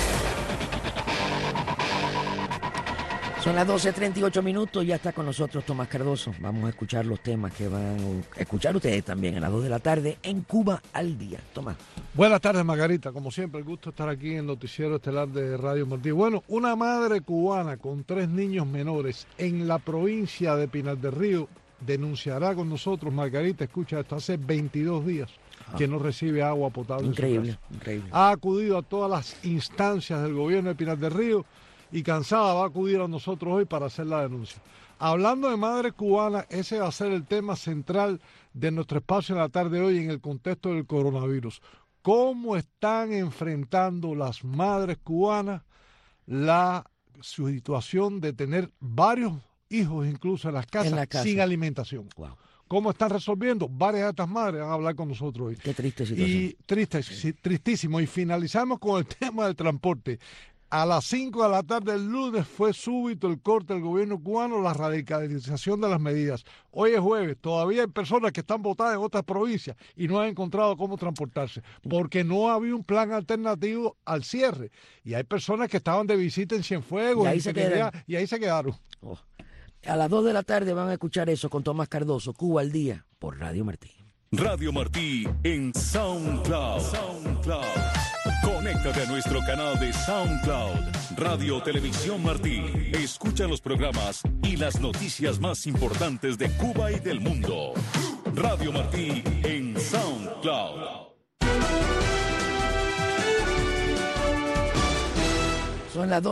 Son las 12:38, ya está con nosotros Tomás Cardoso. Vamos a escuchar los temas que van a escuchar ustedes también a las 2 de la tarde en Cuba al Día. Tomás. Buenas tardes, Margarita. Como siempre, el gusto estar aquí en el Noticiero Estelar de Radio Martí. Bueno, una madre cubana con 3 niños menores en la provincia de Pinar del Río denunciará con nosotros, Margarita, escucha esto, hace 22 días que no recibe agua potable. Increíble. Ha acudido a todas las instancias del gobierno de Pinar del Río y cansada va a acudir a nosotros hoy para hacer la denuncia. Hablando de madres cubanas, ese va a ser el tema central de nuestro espacio en la tarde de hoy en el contexto del coronavirus. ¿Cómo están enfrentando las madres cubanas la situación de tener varios hijos incluso en las casas sin alimentación? Wow. ¿Cómo están resolviendo? Varias de estas madres van a hablar con nosotros hoy. Qué triste situación. Y tristísimo. Y finalizamos con el tema del transporte. A las 5 de la tarde del lunes fue súbito el corte del gobierno cubano, la radicalización de las medidas. Hoy es jueves, todavía hay personas que están votadas en otras provincias y no han encontrado cómo transportarse, porque no había un plan alternativo al cierre. Y hay personas que estaban de visita en Cienfuegos y ahí se quedaron. Oh. A las 2 de la tarde van a escuchar eso con Tomás Cardoso, Cuba al Día, por Radio Martí. Radio Martí en SoundCloud. Conéctate a nuestro canal de SoundCloud, Radio Televisión Martí. Escucha los programas y las noticias más importantes de Cuba y del mundo. Radio Martí en SoundCloud. Son las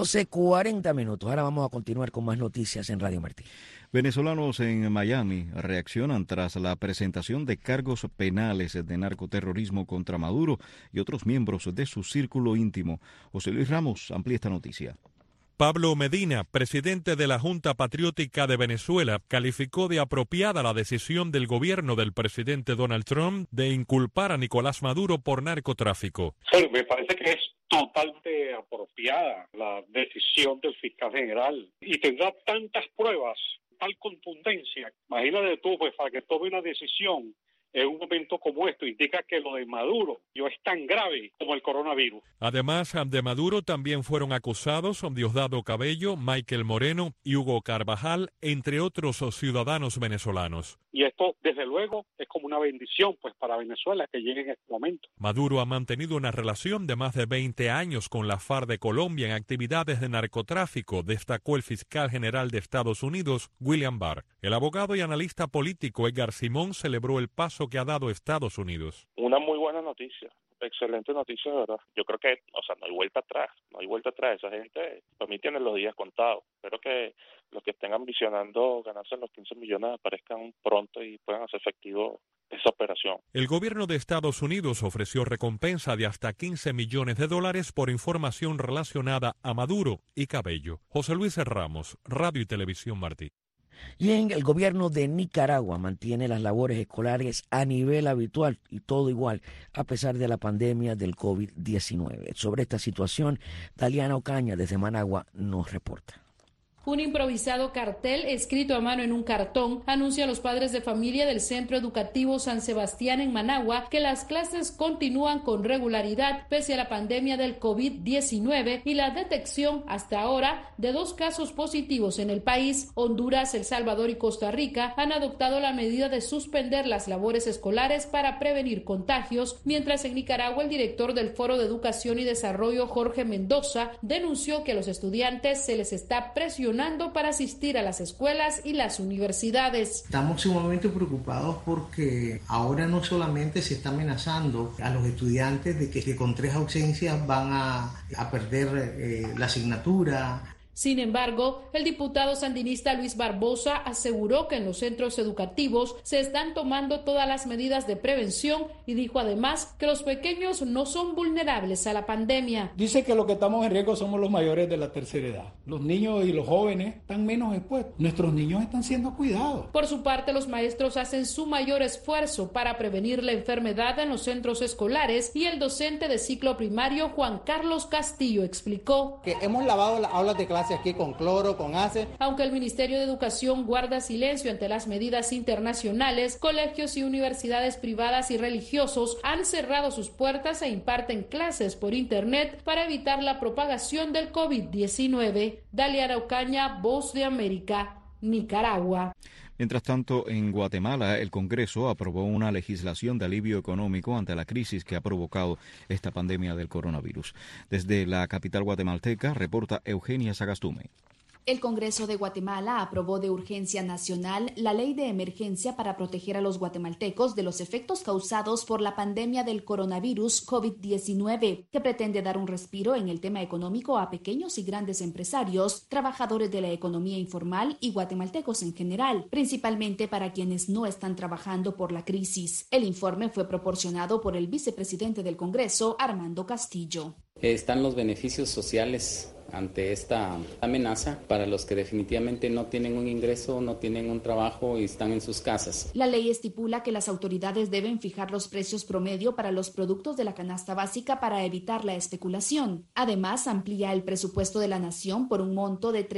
12:40. Ahora vamos a continuar con más noticias en Radio Martí. Venezolanos en Miami reaccionan tras la presentación de cargos penales de narcoterrorismo contra Maduro y otros miembros de su círculo íntimo. José Luis Ramos amplía esta noticia. Pablo Medina, presidente de la Junta Patriótica de Venezuela, calificó de apropiada la decisión del gobierno del presidente Donald Trump de inculpar a Nicolás Maduro por narcotráfico. Sí, me parece que es totalmente apropiada la decisión del fiscal general y tendrá tantas pruebas, tal contundencia. Imagínate tú, pues, para que tome una decisión en un momento como esto, indica que lo de Maduro es tan grave como el coronavirus. Además de Maduro también fueron acusados Diosdado Cabello, Michael Moreno y Hugo Carvajal, entre otros ciudadanos venezolanos. Y esto, desde luego, es como una bendición pues para Venezuela que llegue en este momento. Maduro ha mantenido una relación de más de 20 años con la FARC de Colombia en actividades de narcotráfico, destacó el fiscal general de Estados Unidos, William Barr. El abogado y analista político Edgar Simón celebró el paso que ha dado Estados Unidos. Una muy buena noticia, excelente noticia, de verdad. Yo creo que, no hay vuelta atrás, esa gente, para mí tienen los días contados. Espero que los que estén ambicionando ganarse los 15 millones aparezcan pronto y puedan hacer efectivo esa operación. El gobierno de Estados Unidos ofreció recompensa de hasta $15 millones por información relacionada a Maduro y Cabello. José Luis Ramos, Radio y Televisión Martí. Y el gobierno de Nicaragua mantiene las labores escolares a nivel habitual y todo igual a pesar de la pandemia del COVID-19. Sobre esta situación, Daliana Ocaña desde Managua nos reporta. Un improvisado cartel escrito a mano en un cartón anuncia a los padres de familia del Centro Educativo San Sebastián en Managua que las clases continúan con regularidad pese a la pandemia del COVID-19 y la detección hasta ahora de 2 casos positivos en el país. Honduras, El Salvador y Costa Rica han adoptado la medida de suspender las labores escolares para prevenir contagios, mientras en Nicaragua el director del Foro de Educación y Desarrollo, Jorge Mendoza, denunció que a los estudiantes se les está presionando para asistir a las escuelas y las universidades. Estamos sumamente preocupados porque ahora no solamente se está amenazando a los estudiantes de que con 3 ausencias van a perder la asignatura. Sin embargo, el diputado sandinista Luis Barbosa aseguró que en los centros educativos se están tomando todas las medidas de prevención y dijo además que los pequeños no son vulnerables a la pandemia. Dice que los que estamos en riesgo somos los mayores de la tercera edad. Los niños y los jóvenes están menos expuestos. Nuestros niños están siendo cuidados. Por su parte, los maestros hacen su mayor esfuerzo para prevenir la enfermedad en los centros escolares y el docente de ciclo primario Juan Carlos Castillo explicó que hemos lavado las aulas de clase aquí con cloro, con ACE. Aunque el Ministerio de Educación guarda silencio ante las medidas internacionales, colegios y universidades privadas y religiosos han cerrado sus puertas e imparten clases por internet para evitar la propagación del COVID-19. Daliana Ocaña, Voz de América, Nicaragua. Mientras tanto, en Guatemala, el Congreso aprobó una legislación de alivio económico ante la crisis que ha provocado esta pandemia del coronavirus. Desde la capital guatemalteca, reporta Eugenia Sagastume. El Congreso de Guatemala aprobó de urgencia nacional la ley de emergencia para proteger a los guatemaltecos de los efectos causados por la pandemia del coronavirus COVID-19, que pretende dar un respiro en el tema económico a pequeños y grandes empresarios, trabajadores de la economía informal y guatemaltecos en general, principalmente para quienes no están trabajando por la crisis. El informe fue proporcionado por el vicepresidente del Congreso, Armando Castillo. Están los beneficios sociales ante esta amenaza para los que definitivamente no tienen un ingreso, no tienen un trabajo y están en sus casas. La ley estipula que las autoridades deben fijar los precios promedio para los productos de la canasta básica para evitar la especulación. Además, amplía el presupuesto de la nación por un monto de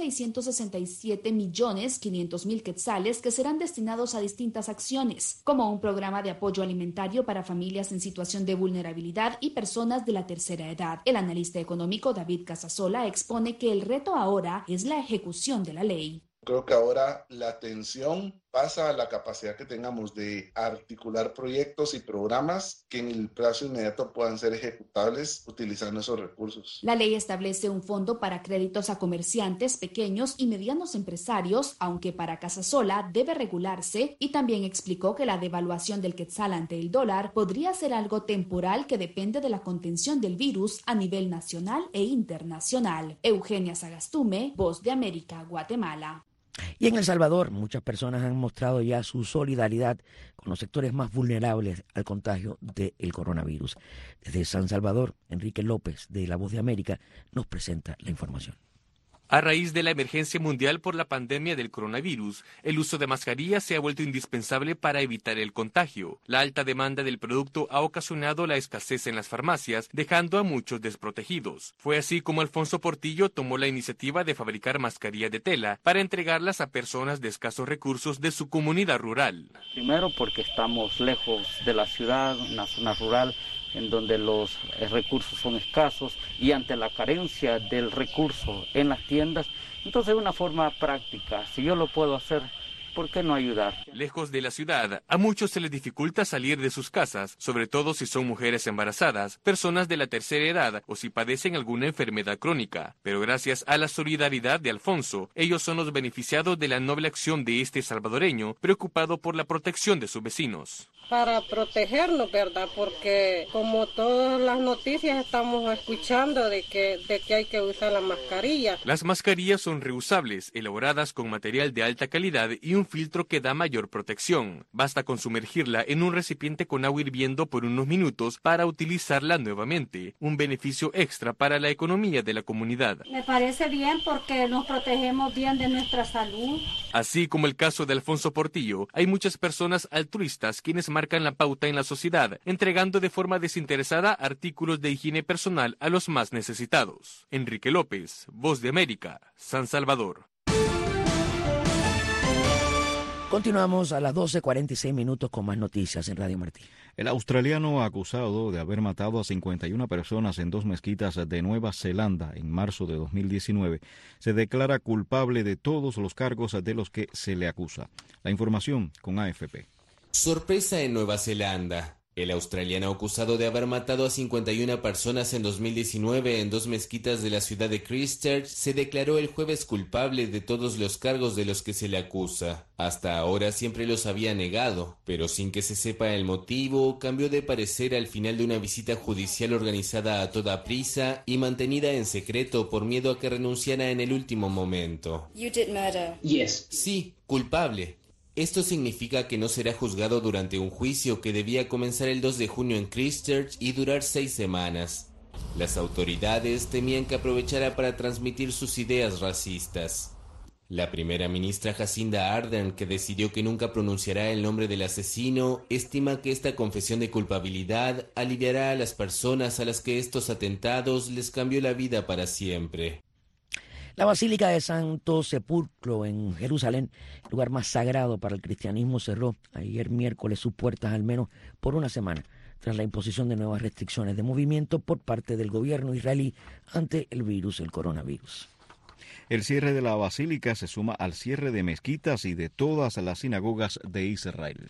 3.667.500.000 quetzales que serán destinados a distintas acciones, como un programa de apoyo alimentario para familias en situación de vulnerabilidad y personas de la tercera edad. El analista económico David Casasola expone que el reto ahora es la ejecución de la ley. Creo que ahora la atención pasa a la capacidad que tengamos de articular proyectos y programas que en el plazo inmediato puedan ser ejecutables utilizando esos recursos. La ley establece un fondo para créditos a comerciantes, pequeños y medianos empresarios, aunque para Casasola debe regularse, y también explicó que la devaluación del quetzal ante el dólar podría ser algo temporal que depende de la contención del virus a nivel nacional e internacional. Eugenia Sagastume, Voz de América, Guatemala. Y en El Salvador, muchas personas han mostrado ya su solidaridad con los sectores más vulnerables al contagio del coronavirus. Desde San Salvador, Enrique López, de La Voz de América, nos presenta la información. A raíz de la emergencia mundial por la pandemia del coronavirus, el uso de mascarillas se ha vuelto indispensable para evitar el contagio. La alta demanda del producto ha ocasionado la escasez en las farmacias, dejando a muchos desprotegidos. Fue así como Alfonso Portillo tomó la iniciativa de fabricar mascarillas de tela para entregarlas a personas de escasos recursos de su comunidad rural. Primero porque estamos lejos de la ciudad, una zona rural, en donde los recursos son escasos y ante la carencia del recurso en las tiendas, entonces de una forma práctica, si yo lo puedo hacer, ¿por qué no ayudar? Lejos de la ciudad, a muchos se les dificulta salir de sus casas, sobre todo si son mujeres embarazadas, personas de la tercera edad o si padecen alguna enfermedad crónica. Pero gracias a la solidaridad de Alfonso, ellos son los beneficiados de la noble acción de este salvadoreño, preocupado por la protección de sus vecinos. Para protegernos, ¿verdad? Porque como todas las noticias estamos escuchando de que hay que usar la mascarilla. Las mascarillas son reusables, elaboradas con material de alta calidad y un filtro que da mayor protección. Basta con sumergirla en un recipiente con agua hirviendo por unos minutos para utilizarla nuevamente, un beneficio extra para la economía de la comunidad. Me parece bien porque nos protegemos bien de nuestra salud. Así como el caso de Alfonso Portillo, hay muchas personas altruistas quienes marcan la pauta en la sociedad, entregando de forma desinteresada artículos de higiene personal a los más necesitados. Enrique López, Voz de América, San Salvador. Continuamos a las 12:46 con más noticias en Radio Martí. El australiano acusado de haber matado a 51 personas en 2 mezquitas de Nueva Zelanda en marzo de 2019 se declara culpable de todos los cargos de los que se le acusa. La información con AFP. Sorpresa en Nueva Zelanda. El australiano acusado de haber matado a 51 personas en 2019 en 2 mezquitas de la ciudad de Christchurch se declaró el jueves culpable de todos los cargos de los que se le acusa. Hasta ahora siempre los había negado, pero sin que se sepa el motivo, cambió de parecer al final de una visita judicial organizada a toda prisa y mantenida en secreto por miedo a que renunciara en el último momento. You did murder. Yes. Sí, culpable. Esto significa que no será juzgado durante un juicio que debía comenzar el 2 de junio en Christchurch y durar 6 semanas. Las autoridades temían que aprovechara para transmitir sus ideas racistas. La primera ministra Jacinda Ardern, que decidió que nunca pronunciará el nombre del asesino, estima que esta confesión de culpabilidad aliviará a las personas a las que estos atentados les cambió la vida para siempre. La Basílica de Santo Sepulcro en Jerusalén, el lugar más sagrado para el cristianismo, cerró ayer miércoles sus puertas al menos por una semana, tras la imposición de nuevas restricciones de movimiento por parte del gobierno israelí ante el coronavirus. El cierre de la basílica se suma al cierre de mezquitas y de todas las sinagogas de Israel.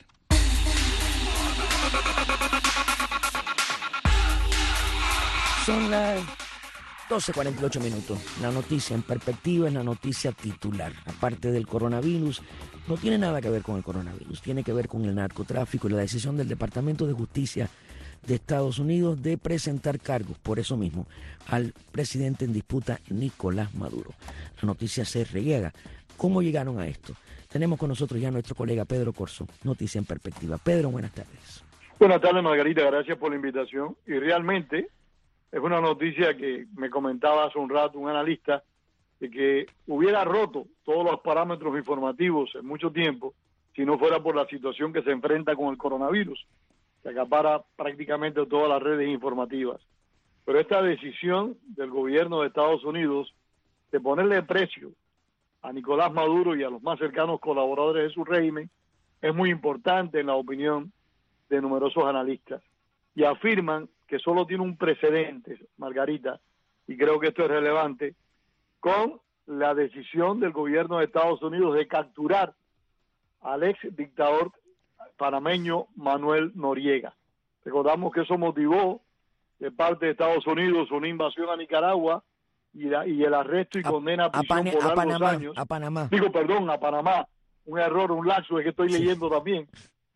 Son las 12:48. La noticia en perspectiva es la noticia titular. Aparte del coronavirus, no tiene nada que ver con el coronavirus, tiene que ver con el narcotráfico y la decisión del Departamento de Justicia de Estados Unidos de presentar cargos, por eso mismo, al presidente en disputa, Nicolás Maduro. La noticia se riega. ¿Cómo llegaron a esto? Tenemos con nosotros ya a nuestro colega Pedro Corso, Noticia en Perspectiva. Pedro, buenas tardes. Buenas tardes, Margarita, gracias por la invitación. Y realmente es una noticia que me comentaba hace un rato un analista, de que hubiera roto todos los parámetros informativos en mucho tiempo si no fuera por la situación que se enfrenta con el coronavirus, que acapara prácticamente todas las redes informativas. Pero esta decisión del gobierno de Estados Unidos de ponerle precio a Nicolás Maduro y a los más cercanos colaboradores de su régimen es muy importante en la opinión de numerosos analistas. Y afirman que solo tiene un precedente, Margarita, y creo que esto es relevante, con la decisión del gobierno de Estados Unidos de capturar al ex dictador panameño Manuel Noriega. Recordamos que eso motivó de parte de Estados Unidos una invasión a Nicaragua y el arresto y condena a prisión por largos años. A Panamá. A Panamá. Un error, un lapso, es que estoy leyendo también.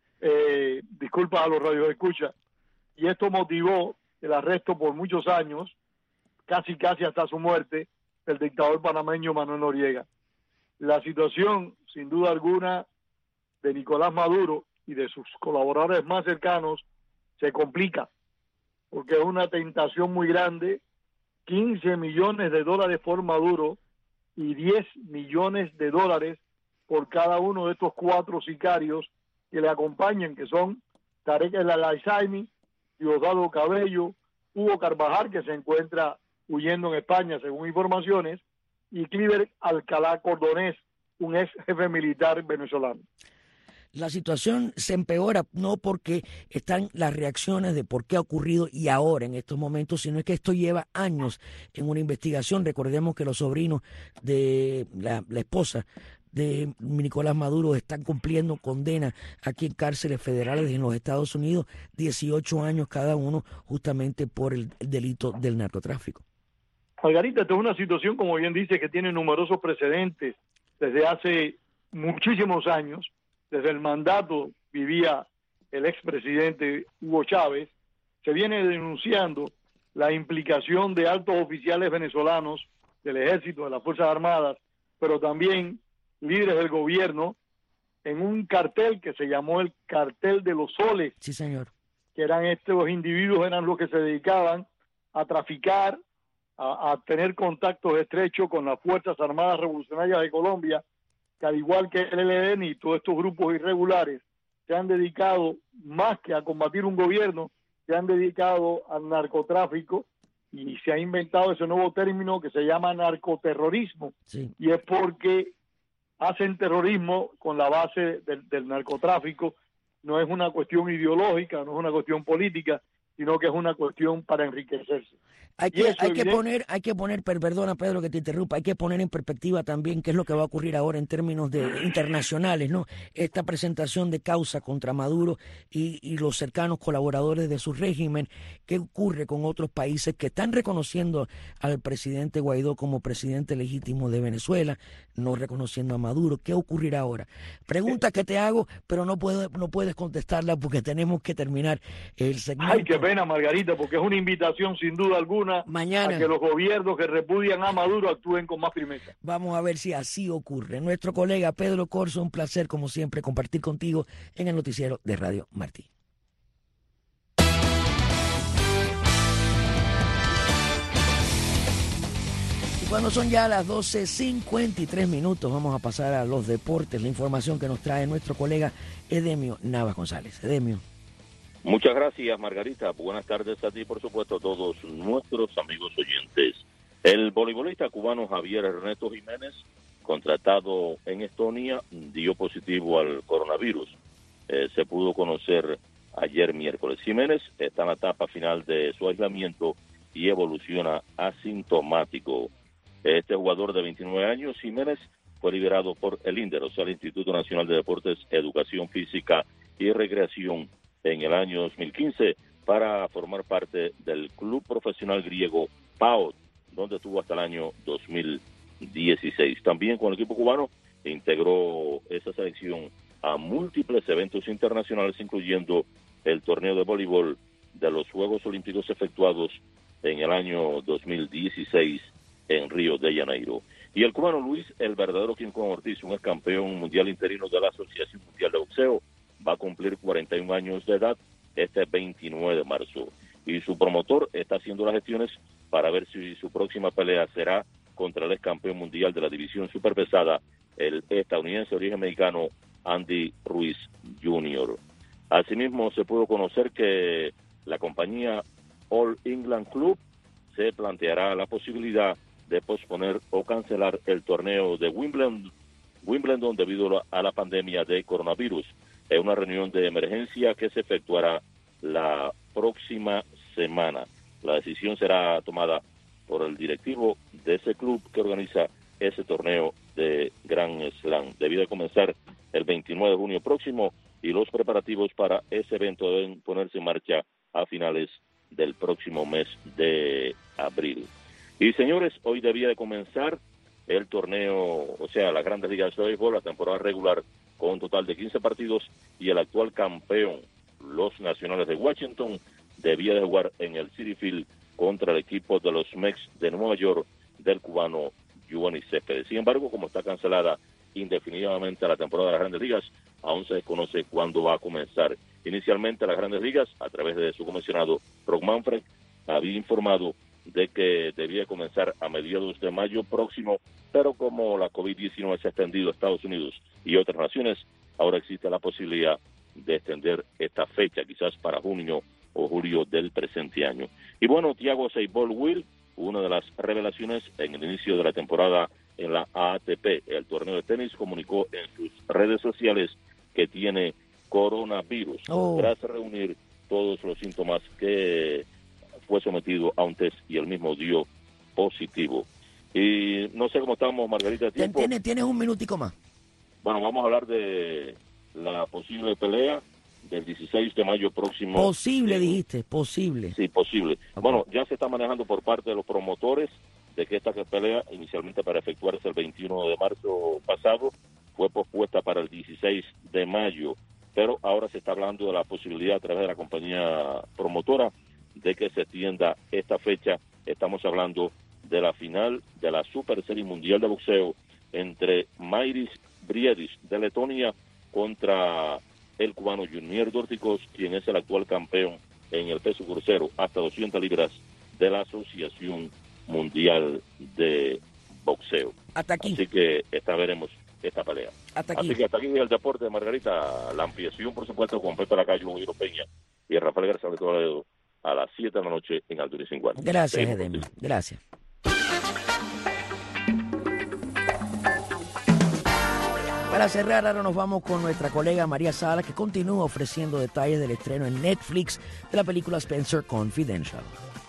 Disculpa a los radioescuchas. Y esto motivó el arresto por muchos años, casi hasta su muerte, del dictador panameño Manuel Noriega. La situación, sin duda alguna, de Nicolás Maduro y de sus colaboradores más cercanos se complica, porque es una tentación muy grande. 15 millones de dólares por Maduro y 10 millones de dólares por cada uno de estos 4 sicarios que le acompañan, que son Tarek El Al-Aizami, Diosdado Cabello, Hugo Carvajal, que se encuentra huyendo en España, según informaciones, y Cliver Alcalá Cordonés, un ex jefe militar venezolano. La situación se empeora no porque están las reacciones de por qué ha ocurrido y ahora en estos momentos, sino es que esto lleva años en una investigación. Recordemos que los sobrinos de la esposa de Nicolás Maduro están cumpliendo condena aquí en cárceles federales en los Estados Unidos, 18 años cada uno, justamente por el delito del narcotráfico. Margarita, esta es una situación, como bien dice, que tiene numerosos precedentes desde hace muchísimos años. Desde el mandato vivía el expresidente Hugo Chávez. Se viene denunciando la implicación de altos oficiales venezolanos del ejército, de las Fuerzas Armadas, pero también líderes del gobierno, en un cartel que se llamó el Cartel de los Soles. Sí, señor. Que eran estos individuos, eran los que se dedicaban a traficar, a tener contactos estrechos con las Fuerzas Armadas Revolucionarias de Colombia, que al igual que el ELN y todos estos grupos irregulares se han dedicado más que a combatir un gobierno, se han dedicado al narcotráfico, y se ha inventado ese nuevo término que se llama narcoterrorismo. Sí. Y es porque hacen terrorismo con la base del narcotráfico. No es una cuestión ideológica, no es una cuestión política, sino que es una cuestión para enriquecerse. Hay que poner, perdona Pedro que te interrumpa, hay que poner en perspectiva también qué es lo que va a ocurrir ahora en términos de internacionales, ¿no? Esta presentación de causa contra Maduro y los cercanos colaboradores de su régimen, ¿qué ocurre con otros países que están reconociendo al presidente Guaidó como presidente legítimo de Venezuela, no reconociendo a Maduro? ¿Qué ocurrirá ahora? Pregunta que te hago, pero no puedes contestarla porque tenemos que terminar el segmento. Ay, qué pena, Margarita, porque es una invitación sin duda alguna mañana a que los gobiernos que repudian a Maduro actúen con más firmeza. Vamos a ver si así ocurre. Nuestro colega Pedro Corzo, un placer como siempre compartir contigo en el noticiero de Radio Martí. Y cuando son ya las 12:53, vamos a pasar a los deportes, la información que nos trae nuestro colega Edemio Navas González. Edemio. Muchas gracias, Margarita. Buenas tardes a ti, por supuesto, a todos nuestros amigos oyentes. El voleibolista cubano Javier Ernesto Jiménez, contratado en Estonia, dio positivo al coronavirus. Se pudo conocer ayer miércoles. Jiménez está en la etapa final de su aislamiento y evoluciona asintomático. Este jugador de 29 años, Jiménez, fue liberado por el INDER, o sea, el Instituto Nacional de Deportes, Educación Física y Recreación, en el año 2015 para formar parte del club profesional griego PAOK, donde estuvo hasta el año 2016. También con el equipo cubano integró esa selección a múltiples eventos internacionales, incluyendo el torneo de voleibol de los Juegos Olímpicos efectuados en el año 2016 en Río de Janeiro. Y el cubano Luis El Verdadero Quincón Ortiz, un ex campeón mundial interino de la Asociación Mundial de Boxeo, va a cumplir 41 años de edad este 29 de marzo. Y su promotor está haciendo las gestiones para ver si su próxima pelea será contra el ex campeón mundial de la división superpesada, el estadounidense de origen mexicano Andy Ruiz Jr. Asimismo, se pudo conocer que la compañía All England Club se planteará la posibilidad de posponer o cancelar el torneo de Wimbledon debido a la pandemia de coronavirus. Es una reunión de emergencia que se efectuará la próxima semana. La decisión será tomada por el directivo de ese club que organiza ese torneo de Grand Slam. Debía comenzar el 29 de año próximo y los preparativos para ese evento deben ponerse en marcha a finales del próximo mes de abril. Y señores, hoy debía de comenzar el torneo, o sea, las Grandes Ligas de Béisbol, la temporada regular, con un total de 15 partidos, y el actual campeón, los Nacionales de Washington, debía de jugar en el Citi Field contra el equipo de los Mets de Nueva York del cubano Yoenis Céspedes. Sin embargo, como está cancelada indefinidamente la temporada de las Grandes Ligas, aún se desconoce cuándo va a comenzar. Inicialmente las Grandes Ligas, a través de su comisionado Rob Manfred, había informado de que debía comenzar a mediados de mayo próximo, pero como la COVID-19 se ha extendido a Estados Unidos y otras naciones, ahora existe la posibilidad de extender esta fecha, quizás para junio o julio del presente año. Y bueno, Thiago Seybold-Will, una de las revelaciones en el inicio de la temporada en la ATP, el torneo de tenis, comunicó en sus redes sociales que tiene coronavirus, tras reunir todos los síntomas que fue sometido a un test y él mismo dio positivo. Y no sé cómo estamos, Margarita, tiempo. Tienes un minutico más. Bueno, vamos a hablar de la posible pelea del 16 de mayo próximo. Posible, dijiste, posible. Sí, posible. Okay. Bueno, ya se está manejando por parte de los promotores de que esta pelea, inicialmente para efectuarse el 21 de marzo pasado, fue pospuesta para el 16 de mayo, pero ahora se está hablando de la posibilidad a través de la compañía promotora de que se extienda esta fecha. Estamos hablando de la final de la Super Serie Mundial de Boxeo entre Mairis Briedis de Letonia contra el cubano Junior Dorticos, quien es el actual campeón en el peso crucero hasta 200 libras de la Asociación Mundial de Boxeo. Hasta aquí. Así que veremos esta pelea. Hasta aquí. Así que hasta aquí el deporte de Margarita. La ampliación, por supuesto, con Pepe Lacayo, Guiro Peña y Rafael García de Toledo a las 7 de la noche en Altura y 50. Gracias, Edem. Gracias. Para cerrar, ahora nos vamos con nuestra colega María Salas, que continúa ofreciendo detalles del estreno en Netflix de la película Spencer Confidential.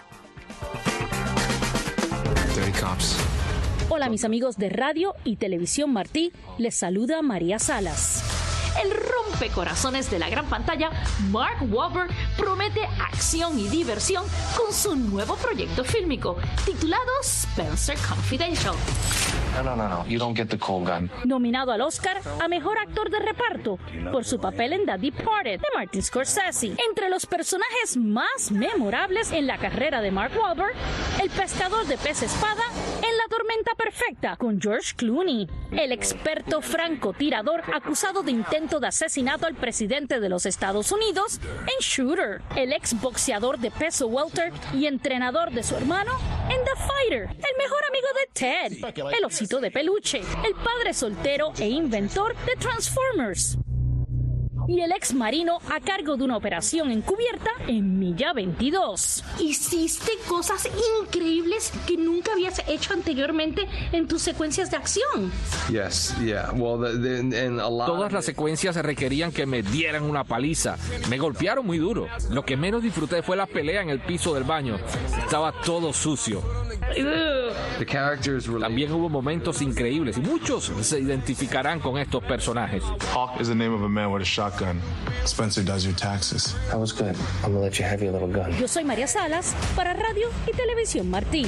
Hola mis amigos de Radio y Televisión Martí, les saluda María Salas. El rompecorazones de la gran pantalla, Mark Wahlberg promete acción y diversión con su nuevo proyecto fílmico titulado Spencer Confidential. No, you don't get the cold gun. Nominado al Oscar a Mejor Actor de Reparto por su papel en The Departed de Martin Scorsese. Entre los personajes más memorables en la carrera de Mark Wahlberg, el pescador de pez espada en La Tormenta Perfecta con George Clooney, el experto francotirador acusado de intento de asesinato al presidente de los Estados Unidos en Shooter, el exboxeador de peso welter y entrenador de su hermano en The Fighter, el mejor amigo de Ted, el osito de peluche, el padre soltero e inventor de Transformers, y el ex marino a cargo de una operación encubierta en Milla 22. Hiciste cosas increíbles que nunca habías hecho anteriormente en tus secuencias de acción. Todas las secuencias requerían que me dieran una paliza. Me golpearon muy duro. Lo que menos disfruté fue la pelea en el piso del baño. Estaba todo sucio. También hubo momentos increíbles y muchos se identificarán con estos personajes. Hawk is the name of a man with a shotgun. Spencer does your taxes. That was good. I'm gonna let you have your little gun. Yo soy María Salas para Radio y Televisión Martí.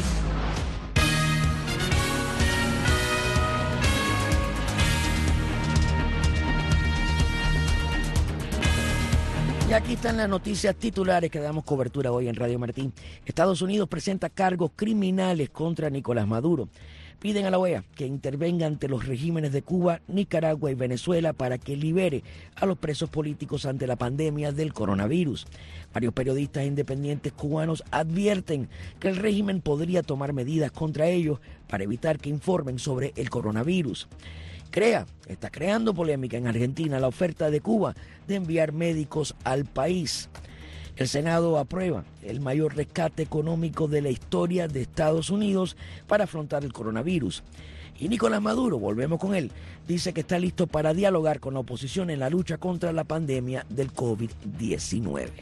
Y aquí están las noticias titulares que damos cobertura hoy en Radio Martí. Estados Unidos presenta cargos criminales contra Nicolás Maduro. Piden a la OEA que intervenga ante los regímenes de Cuba, Nicaragua y Venezuela para que libere a los presos políticos ante la pandemia del coronavirus. Varios periodistas independientes cubanos advierten que el régimen podría tomar medidas contra ellos para evitar que informen sobre el coronavirus. Está creando polémica en Argentina la oferta de Cuba de enviar médicos al país. El Senado aprueba el mayor rescate económico de la historia de Estados Unidos para afrontar el coronavirus. Y Nicolás Maduro, volvemos con él, dice que está listo para dialogar con la oposición en la lucha contra la pandemia del COVID-19.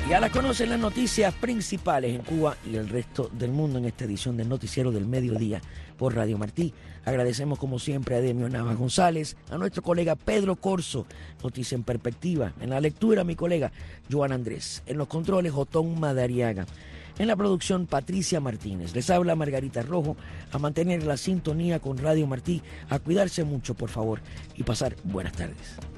Ya las conocen las noticias principales en Cuba y el resto del mundo en esta edición del Noticiero del Mediodía por Radio Martí. Agradecemos como siempre a Demio Navas González, a nuestro colega Pedro Corso, Noticia en Perspectiva. En la lectura, mi colega Joan Andrés. En los controles, Otón Madariaga. En la producción, Patricia Martínez. Les habla Margarita Rojo. A mantener la sintonía con Radio Martí, a cuidarse mucho, por favor, y pasar buenas tardes.